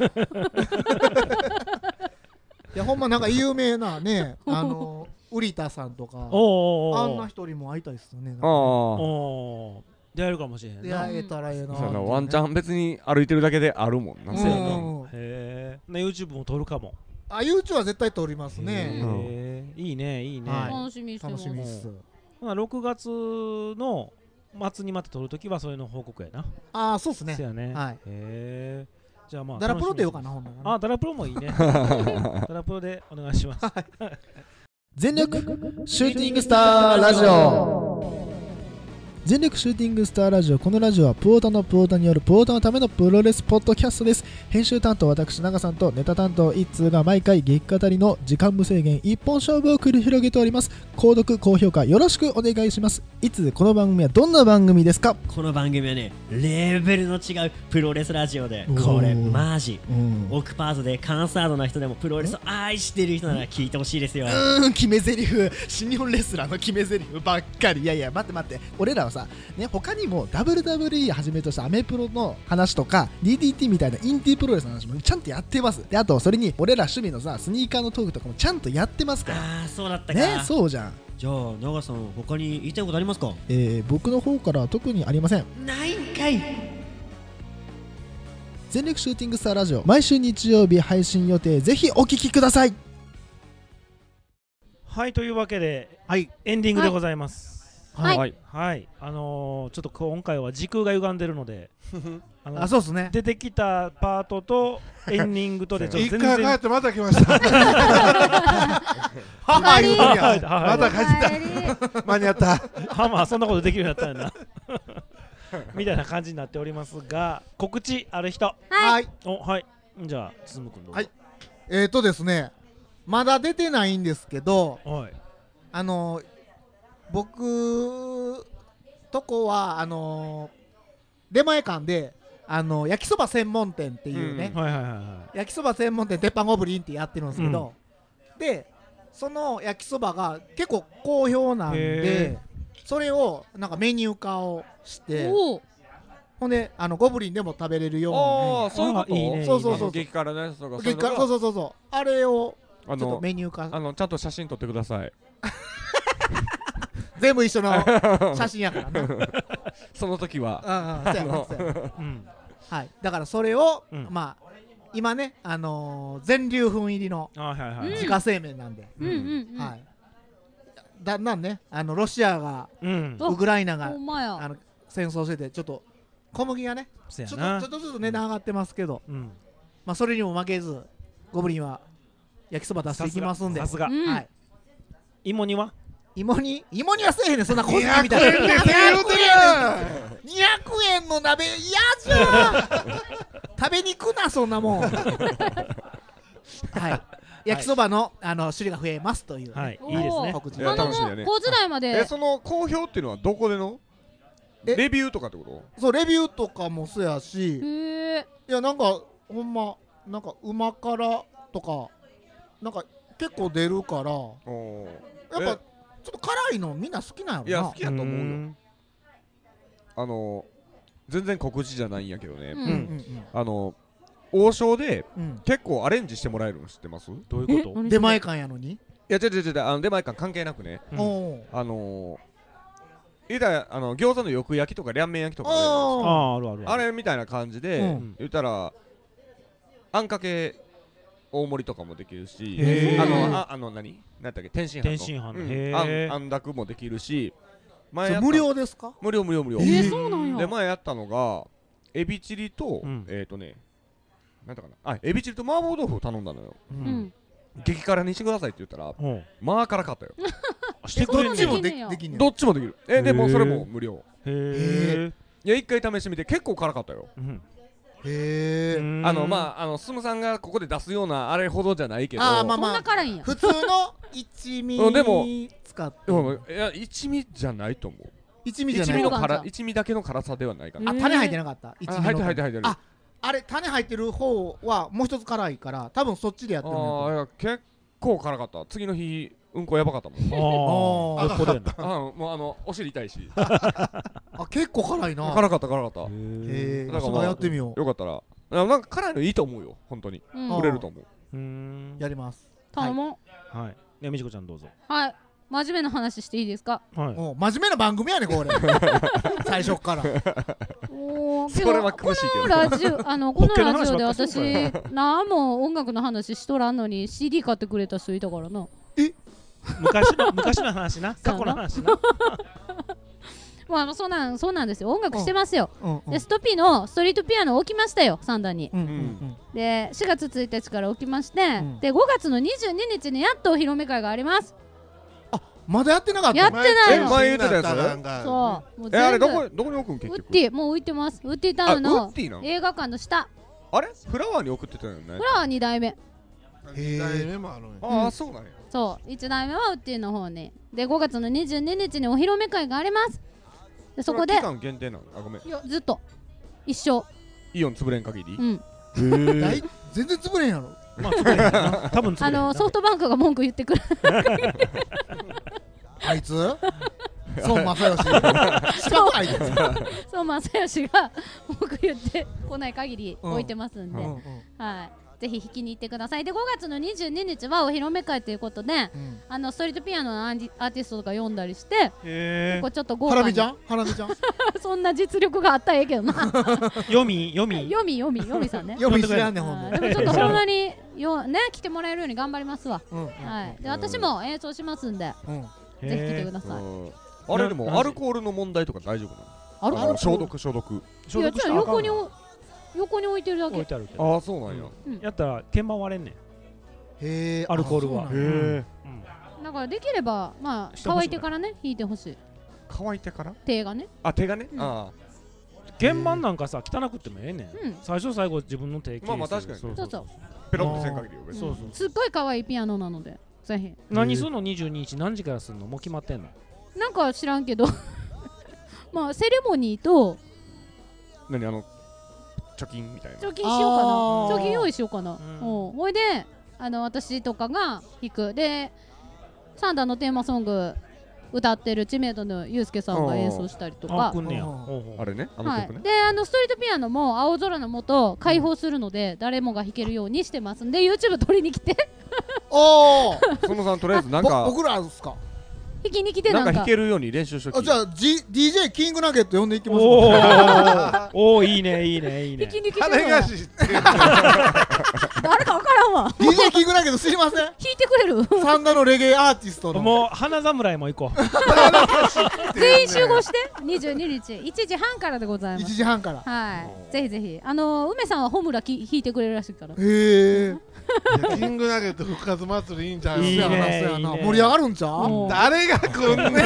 S2: いやほんまなんか有名なねあの瓜田さんとか
S1: おうおうおう
S2: あんな人にも会いたいっすよね。なんかね
S8: ああ。
S1: おー出会えるかもしれへんな。
S2: 出会えたらええな。
S8: そうやなワンチャン別に歩いてるだけであるもんな。
S1: そうやな
S2: うん
S1: へえ。な YouTube も撮るかも。
S2: あ YouTube は絶対撮りますね。
S1: へえいいねいいね。
S2: はい
S3: 楽しみにしてます。
S2: 楽しみです。
S1: ほなろくがつの末にまた撮るときはそれの報告やな。
S2: ああそうっすね。
S1: そうやね。
S2: はい。
S1: へえ。じゃあまあ
S2: ダラプロでようか
S1: 楽しみに
S2: なほんなら。
S1: あダラプロもいいね。ダラプロでお願いします。
S14: 全力シューティングスターラジオ。全力シューティングスターラジオ。このラジオはプオータのプオータによるプオータのためのプロレスポッドキャストです。編集担当私長さんとネタ担当一通が毎回激語りの時間無制限一本勝負を繰り広げております。購読高評価よろしくお願いします。いつこの番組はどんな番組ですか？
S15: この番組はねレベルの違うプロレスラジオで
S14: おー
S15: これマジ
S14: うん
S15: オクパートでカンサードな人でもプロレスを愛してる人なら聞いてほしいですよ。
S14: うーん決め台詞新日本レスラーの決め台詞ばっかり。いやいや待って待って俺らはさね他にも ダブリューダブリューイー はじめとしたアメプロの話とか ディーディーティー みたいなインディープロレスの話もちゃんとやってます。であとそれに俺ら趣味のさスニーカーのトークとかもちゃんとやってますから。
S15: ああそうだったか。
S14: ねそうじゃん。
S15: じゃあ長さん他に言いたいことありますか？
S14: えー、僕の方からは特にありません。
S15: ないんかい。
S14: 全力シューティングスターラジオ毎週日曜日配信予定。ぜひお聞きください。
S1: はいというわけで、
S2: はい、
S1: エンディングでございます。
S2: はい
S1: はい、はい、あのー、ちょっと今回は時空が歪んでるのであの
S2: あそうですね。
S1: 出てきたパートとエンディングとでちょっと全然
S7: 一回帰ってまた来ました。
S2: ハマー言うやん
S7: また帰ってきた。間に合った。
S1: ハマーそんなことできるようになったんやなみたいな感じになっておりますが、告知ある人。
S2: はい。
S1: おはいじゃあ進くんどうぞ。
S2: はい。えーとですねまだ出てないんですけど、
S1: はい、
S2: あのー、僕とこはあのー、出前館であのー、焼きそば専門店っていうね、
S1: うんはいはいはいはい、
S2: 焼きそば専門店鉄板ゴブリンってやってるんですけど、うん、でその焼きそばが結構好評なんでそれをなんかメニュー化をしてほんであのゴブリンでも食べれるように、
S8: ああそういうこと。
S2: いいねそうそうそう
S8: 激辛のやつとか
S2: 激辛そうそうそうそうあれをちょ
S8: あの
S2: っとメニュー化
S8: あのちゃんと写真撮ってください。
S2: 全部一緒の写真やからな
S8: その時は
S2: うんうんそうやなそうやなうんはいだからそれを、
S1: うん、
S2: まあ今ねあのー、全粒粉入りの自家製麺なんで、
S3: うんうんうん、
S2: はいだんだんねあのロシアが、
S1: うん、
S2: ウクライナが
S3: あ
S2: の戦争しててちょっと小麦がねちょっとちょっとずつ値段上がってますけど、うん、まあそれにも負けずゴブリンは焼きそば出していきますんで
S1: さすが、
S2: はい、
S1: 芋煮は
S2: 芋煮芋煮はせえへんねそんな小麦みたいな
S7: にひゃくえんで
S2: にひゃくえんの鍋嫌じゃ食べにくなそんなもんはい焼きそばのあの種類が増えますという、
S1: はい、いいですね。
S8: 楽しみだね。
S3: 高時代まで。
S8: えその好評っていうのはどこでの？レビューとかってこと？
S2: そうレビューとかもそうやし、
S3: へ
S2: いやなんかほんまなんかうま辛とかなんか結構出るから、やっぱちょっと辛いのみんな好きなの。
S8: いや好きやと思うよ。あの全然告知じゃないんやけどね、
S3: うんうんうん、
S8: あの王将で、
S2: うん、
S8: 結構アレンジしてもらえるの知ってます？
S1: どういうこと？
S2: 出前館やのに？い
S8: や違う違う違う、あの出前館関係なくね、うん、あのー言うたらあの餃子のよく焼きとか両面焼きとか
S1: ああるある
S8: あれみたいな感じで、うん、言ったらあんかけ大盛りとかもできるし、あのああの何何だっけ天津飯の
S1: 天津飯の、うん、
S8: へあんだくもできるし、前
S2: 無料ですか？
S8: 無料無料無料。
S3: えー、そうなんや。
S8: で前やったのがエビチリと、うん、えっ、ー、とねなんだかなあエビチリと麻婆豆腐を頼んだのよ。うん、激辛にしてくださいって言ったら、うん、まあ辛かったよ。
S1: してくれんねん。
S2: どっちもできんねん。
S8: どっちもできる。えでもそれも無料。
S1: へえ。
S8: いや一回試してみて結構辛かったよ。
S2: うん、へえ。
S8: あのまああのスムさんがここで出すようなあれほどじゃないけど。
S2: あまあ
S3: まあ。そんな辛いんや。
S2: 普通の一味
S8: でも
S2: 使って。
S8: でもいや一味じゃないと思う。
S2: 一味じゃない。
S8: 一味の辛一味だけの辛さではないかな。
S2: あ種入ってなかった。
S8: 一味入って入って入ってる。
S2: ああれ種入ってる方はもう一つ辛いから多分そっちでやってるんだと。
S8: あいや結構辛かった。次の日うんこやばかったも
S1: ん。ああ、これだ。
S8: あもうあのお尻痛いし。
S2: あ結構辛いな。
S8: 辛かった辛かった。へ
S2: え。だからやってみよ
S8: う。よかったらなんか辛いのいいと思うよ本当に。売れると思う。
S1: うん。
S2: やります。
S3: 頼も
S1: う。はい。ねみちこちゃんどうぞ。
S3: はい。真面目な話していいですか？
S2: はい。真面目な番組やねこれ。最初から。
S3: おお。
S8: それは詳しいけど。
S3: このラジオあのこのラジオで私何も音楽の話しとらんのに シーディー 買ってくれた人いたからな。
S2: え？
S1: 昔の昔の話な。過去の話な。
S3: まああのそうなんそうなんですよ。音楽してますよ。でストピのストリートピアノ置きましたよ三段に。でしがつついたちから置きまして、でごがつのにじゅうににちにやっとお披露目会があります。
S2: まだやってなかった。
S3: やってないの。
S8: 前言ってたやつ。
S3: そう。
S8: えあれどこどこに置くん結局。
S3: ウッディもう置いてます。ウッディタウンの映画館の下。
S8: あれフラワーに送ってたよね。
S3: フラワーにだいめ。
S7: にだいめもあるんや。
S8: ああそうなんや。
S3: そういちだいめはウッディの方に。でごがつのにじゅうににちにお披露目会があります。でそこで。
S8: 期間限定なの。あごめん。
S3: いやずっと一生。
S8: イオン潰れん限り。
S3: うん。
S2: 全然潰れんやろ。
S1: まあ潰れんやな。多分潰れん。
S3: あのソフトバンクが文句言ってくる。
S2: あいつ孫正義
S3: 孫正義が文句言ってこない限り置いてますんで、うんうんうん、はいぜひ弾きに行ってください。でごがつのにじゅうににちはお披露目会ということで、うん、あのストリートピアノのアーティストとか読んだりしてこうちょっと豪華に
S2: ハラミちゃんハラミちゃん
S3: そんな実力があったらええけどな
S1: 読み読み
S3: 読み読み読みさんね
S2: 読み知らんねんほん
S3: でもちょっとほんまによね来てもらえるように頑張りますわ、うんはい、で私も演奏しますんで、うんぜひ来てください。
S8: あれでもアルコールの問題とか大丈夫なの？アルコール消毒消毒。
S3: いやじゃあ横に横に置いてるだけ。
S8: ああそうなんや。
S1: やったら鍵盤割れんねん。へえアルコールは。へえ。
S3: だからできればまあ乾いてからね弾いてほしい。
S8: 乾いてから？
S3: 手がね。
S8: あ手がね。ああ。
S1: 鍵盤なんかさ汚くてもええねん。最初最後自分の手。
S8: まあまあ確かに。
S3: そうそう。
S8: ペロッとせん限りよ。
S3: そうそう。すっごい可愛いピアノなので。ぜひ
S1: 何するのにじゅうににち何時からするのもう決まってんの
S3: なんか知らんけどまあセレモニーと
S8: 何あの貯金みたいな
S3: 貯金しようかな貯金用意しようかな、うん、ほいであの私とかが弾くでサンダーのテーマソング歌ってる知名度のユースケさんが演奏したりとか
S8: あれねあの曲ね、
S3: はい、であのストリートピアノも青空の下開放するので、うん、誰もが弾けるようにしてますんで YouTube 撮りに来て
S2: おお
S8: そのさんとりあえずなんか
S2: 僕らですか
S3: 弾きに来てなんか
S8: 弾けるように練習しとき
S2: じゃあ、G、ディージェー キングナゲット呼んでいきます
S1: おおいいねいいねいいね
S3: 弾きに来て
S7: 誰が知ってる
S3: 誰か分からんわ
S2: ディージェー キングナゲット知りません弾
S3: いてくれる
S2: サンダのレゲエアーティストの
S1: もう花侍も行こう
S3: 全員集合してにじゅうににちいちじはんからでございます
S2: いちじはんから
S3: はいぜひぜひあの梅さんはホムラき弾いてくれるらしいから
S2: へえ
S7: キングナゲット復活祭りいいんちゃう
S2: いいねいいね盛り上がるんちゃう
S7: 誰が来んねん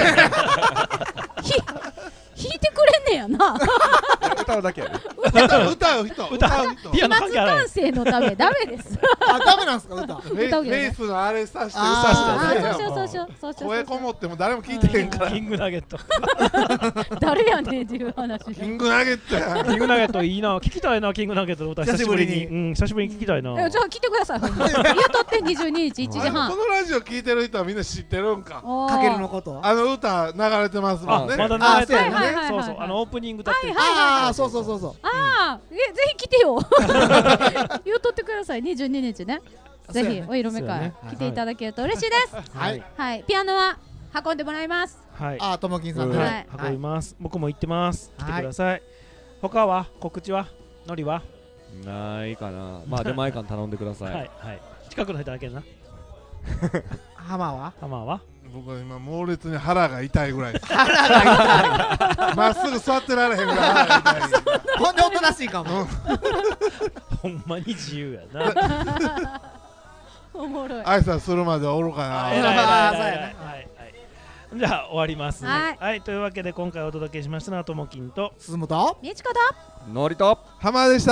S3: 弾いてくれんねやな
S8: 歌うだけやね
S7: 歌う歌う人歌う人
S3: 飛沫感染のためダメです
S2: あダメなんすか歌
S7: フェイスのあれさして
S3: 歌してそうしようそうしよう
S7: 声こもっても誰も聞いてへんから
S1: キングナゲット
S3: 誰やねんっていう話
S7: キングナゲットや
S1: キングナゲットいいな聞きたいなキングナゲットの歌久しぶりにうん久しぶりに聞きたいな
S3: じゃあ来てください言うとってにじゅうににちいちじはん
S7: このラジオ聞いてる人はみんな知ってるんか
S2: かけるのこと
S7: あの歌流れてますもんね
S1: まだ流れてるねそうそうあのオープニング歌って
S2: ああそうそうそうそう。
S3: ああ、え、ぜひ来てよ。言うとってください。にじゅうににちね。ぜひお色目会来ていただけると嬉しいです。
S2: はい
S3: はい、ピアノは運んでもらいます。
S1: はい。
S2: あ、ともきんさん
S1: はい。運びます。僕も行ってます。来てください。他は告知はのりは
S8: ないかな。まあ出前館頼んでください。
S1: はいはい。近くの人だけな。
S2: ハマは？
S1: ハマは？
S7: 僕は今猛烈に腹が痛いぐらいです。
S2: 腹が
S7: 痛い。まっすぐ座ってられへんぐらい腹が痛い。
S2: ほんでおとなしいかも。
S1: ほんまに自由やな。
S3: おもろい。
S7: 挨拶するまでおるかな。
S1: えらいえらいえらい。はいはい。じゃあ終わりますね。
S3: はい。
S1: はい、というわけで今回お届けしましたのはともきんと
S2: 鈴本、
S3: みちこと
S8: のりと
S7: 浜でした。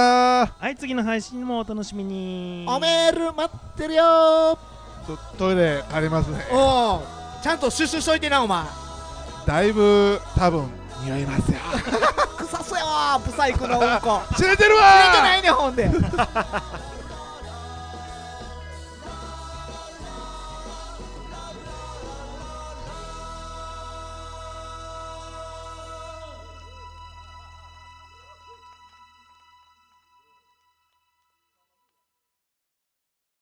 S1: はい、次の配信もお楽しみに。
S2: おメール待ってるよ。
S7: トイレ借りますね。
S2: おお、ちゃんとシュッシュしといてなお前。
S7: だいぶ多分匂いますよ。
S2: 臭そうやわ、ブサイクのうんこ。
S7: 知れてるわ。
S2: 知れてないねほんで。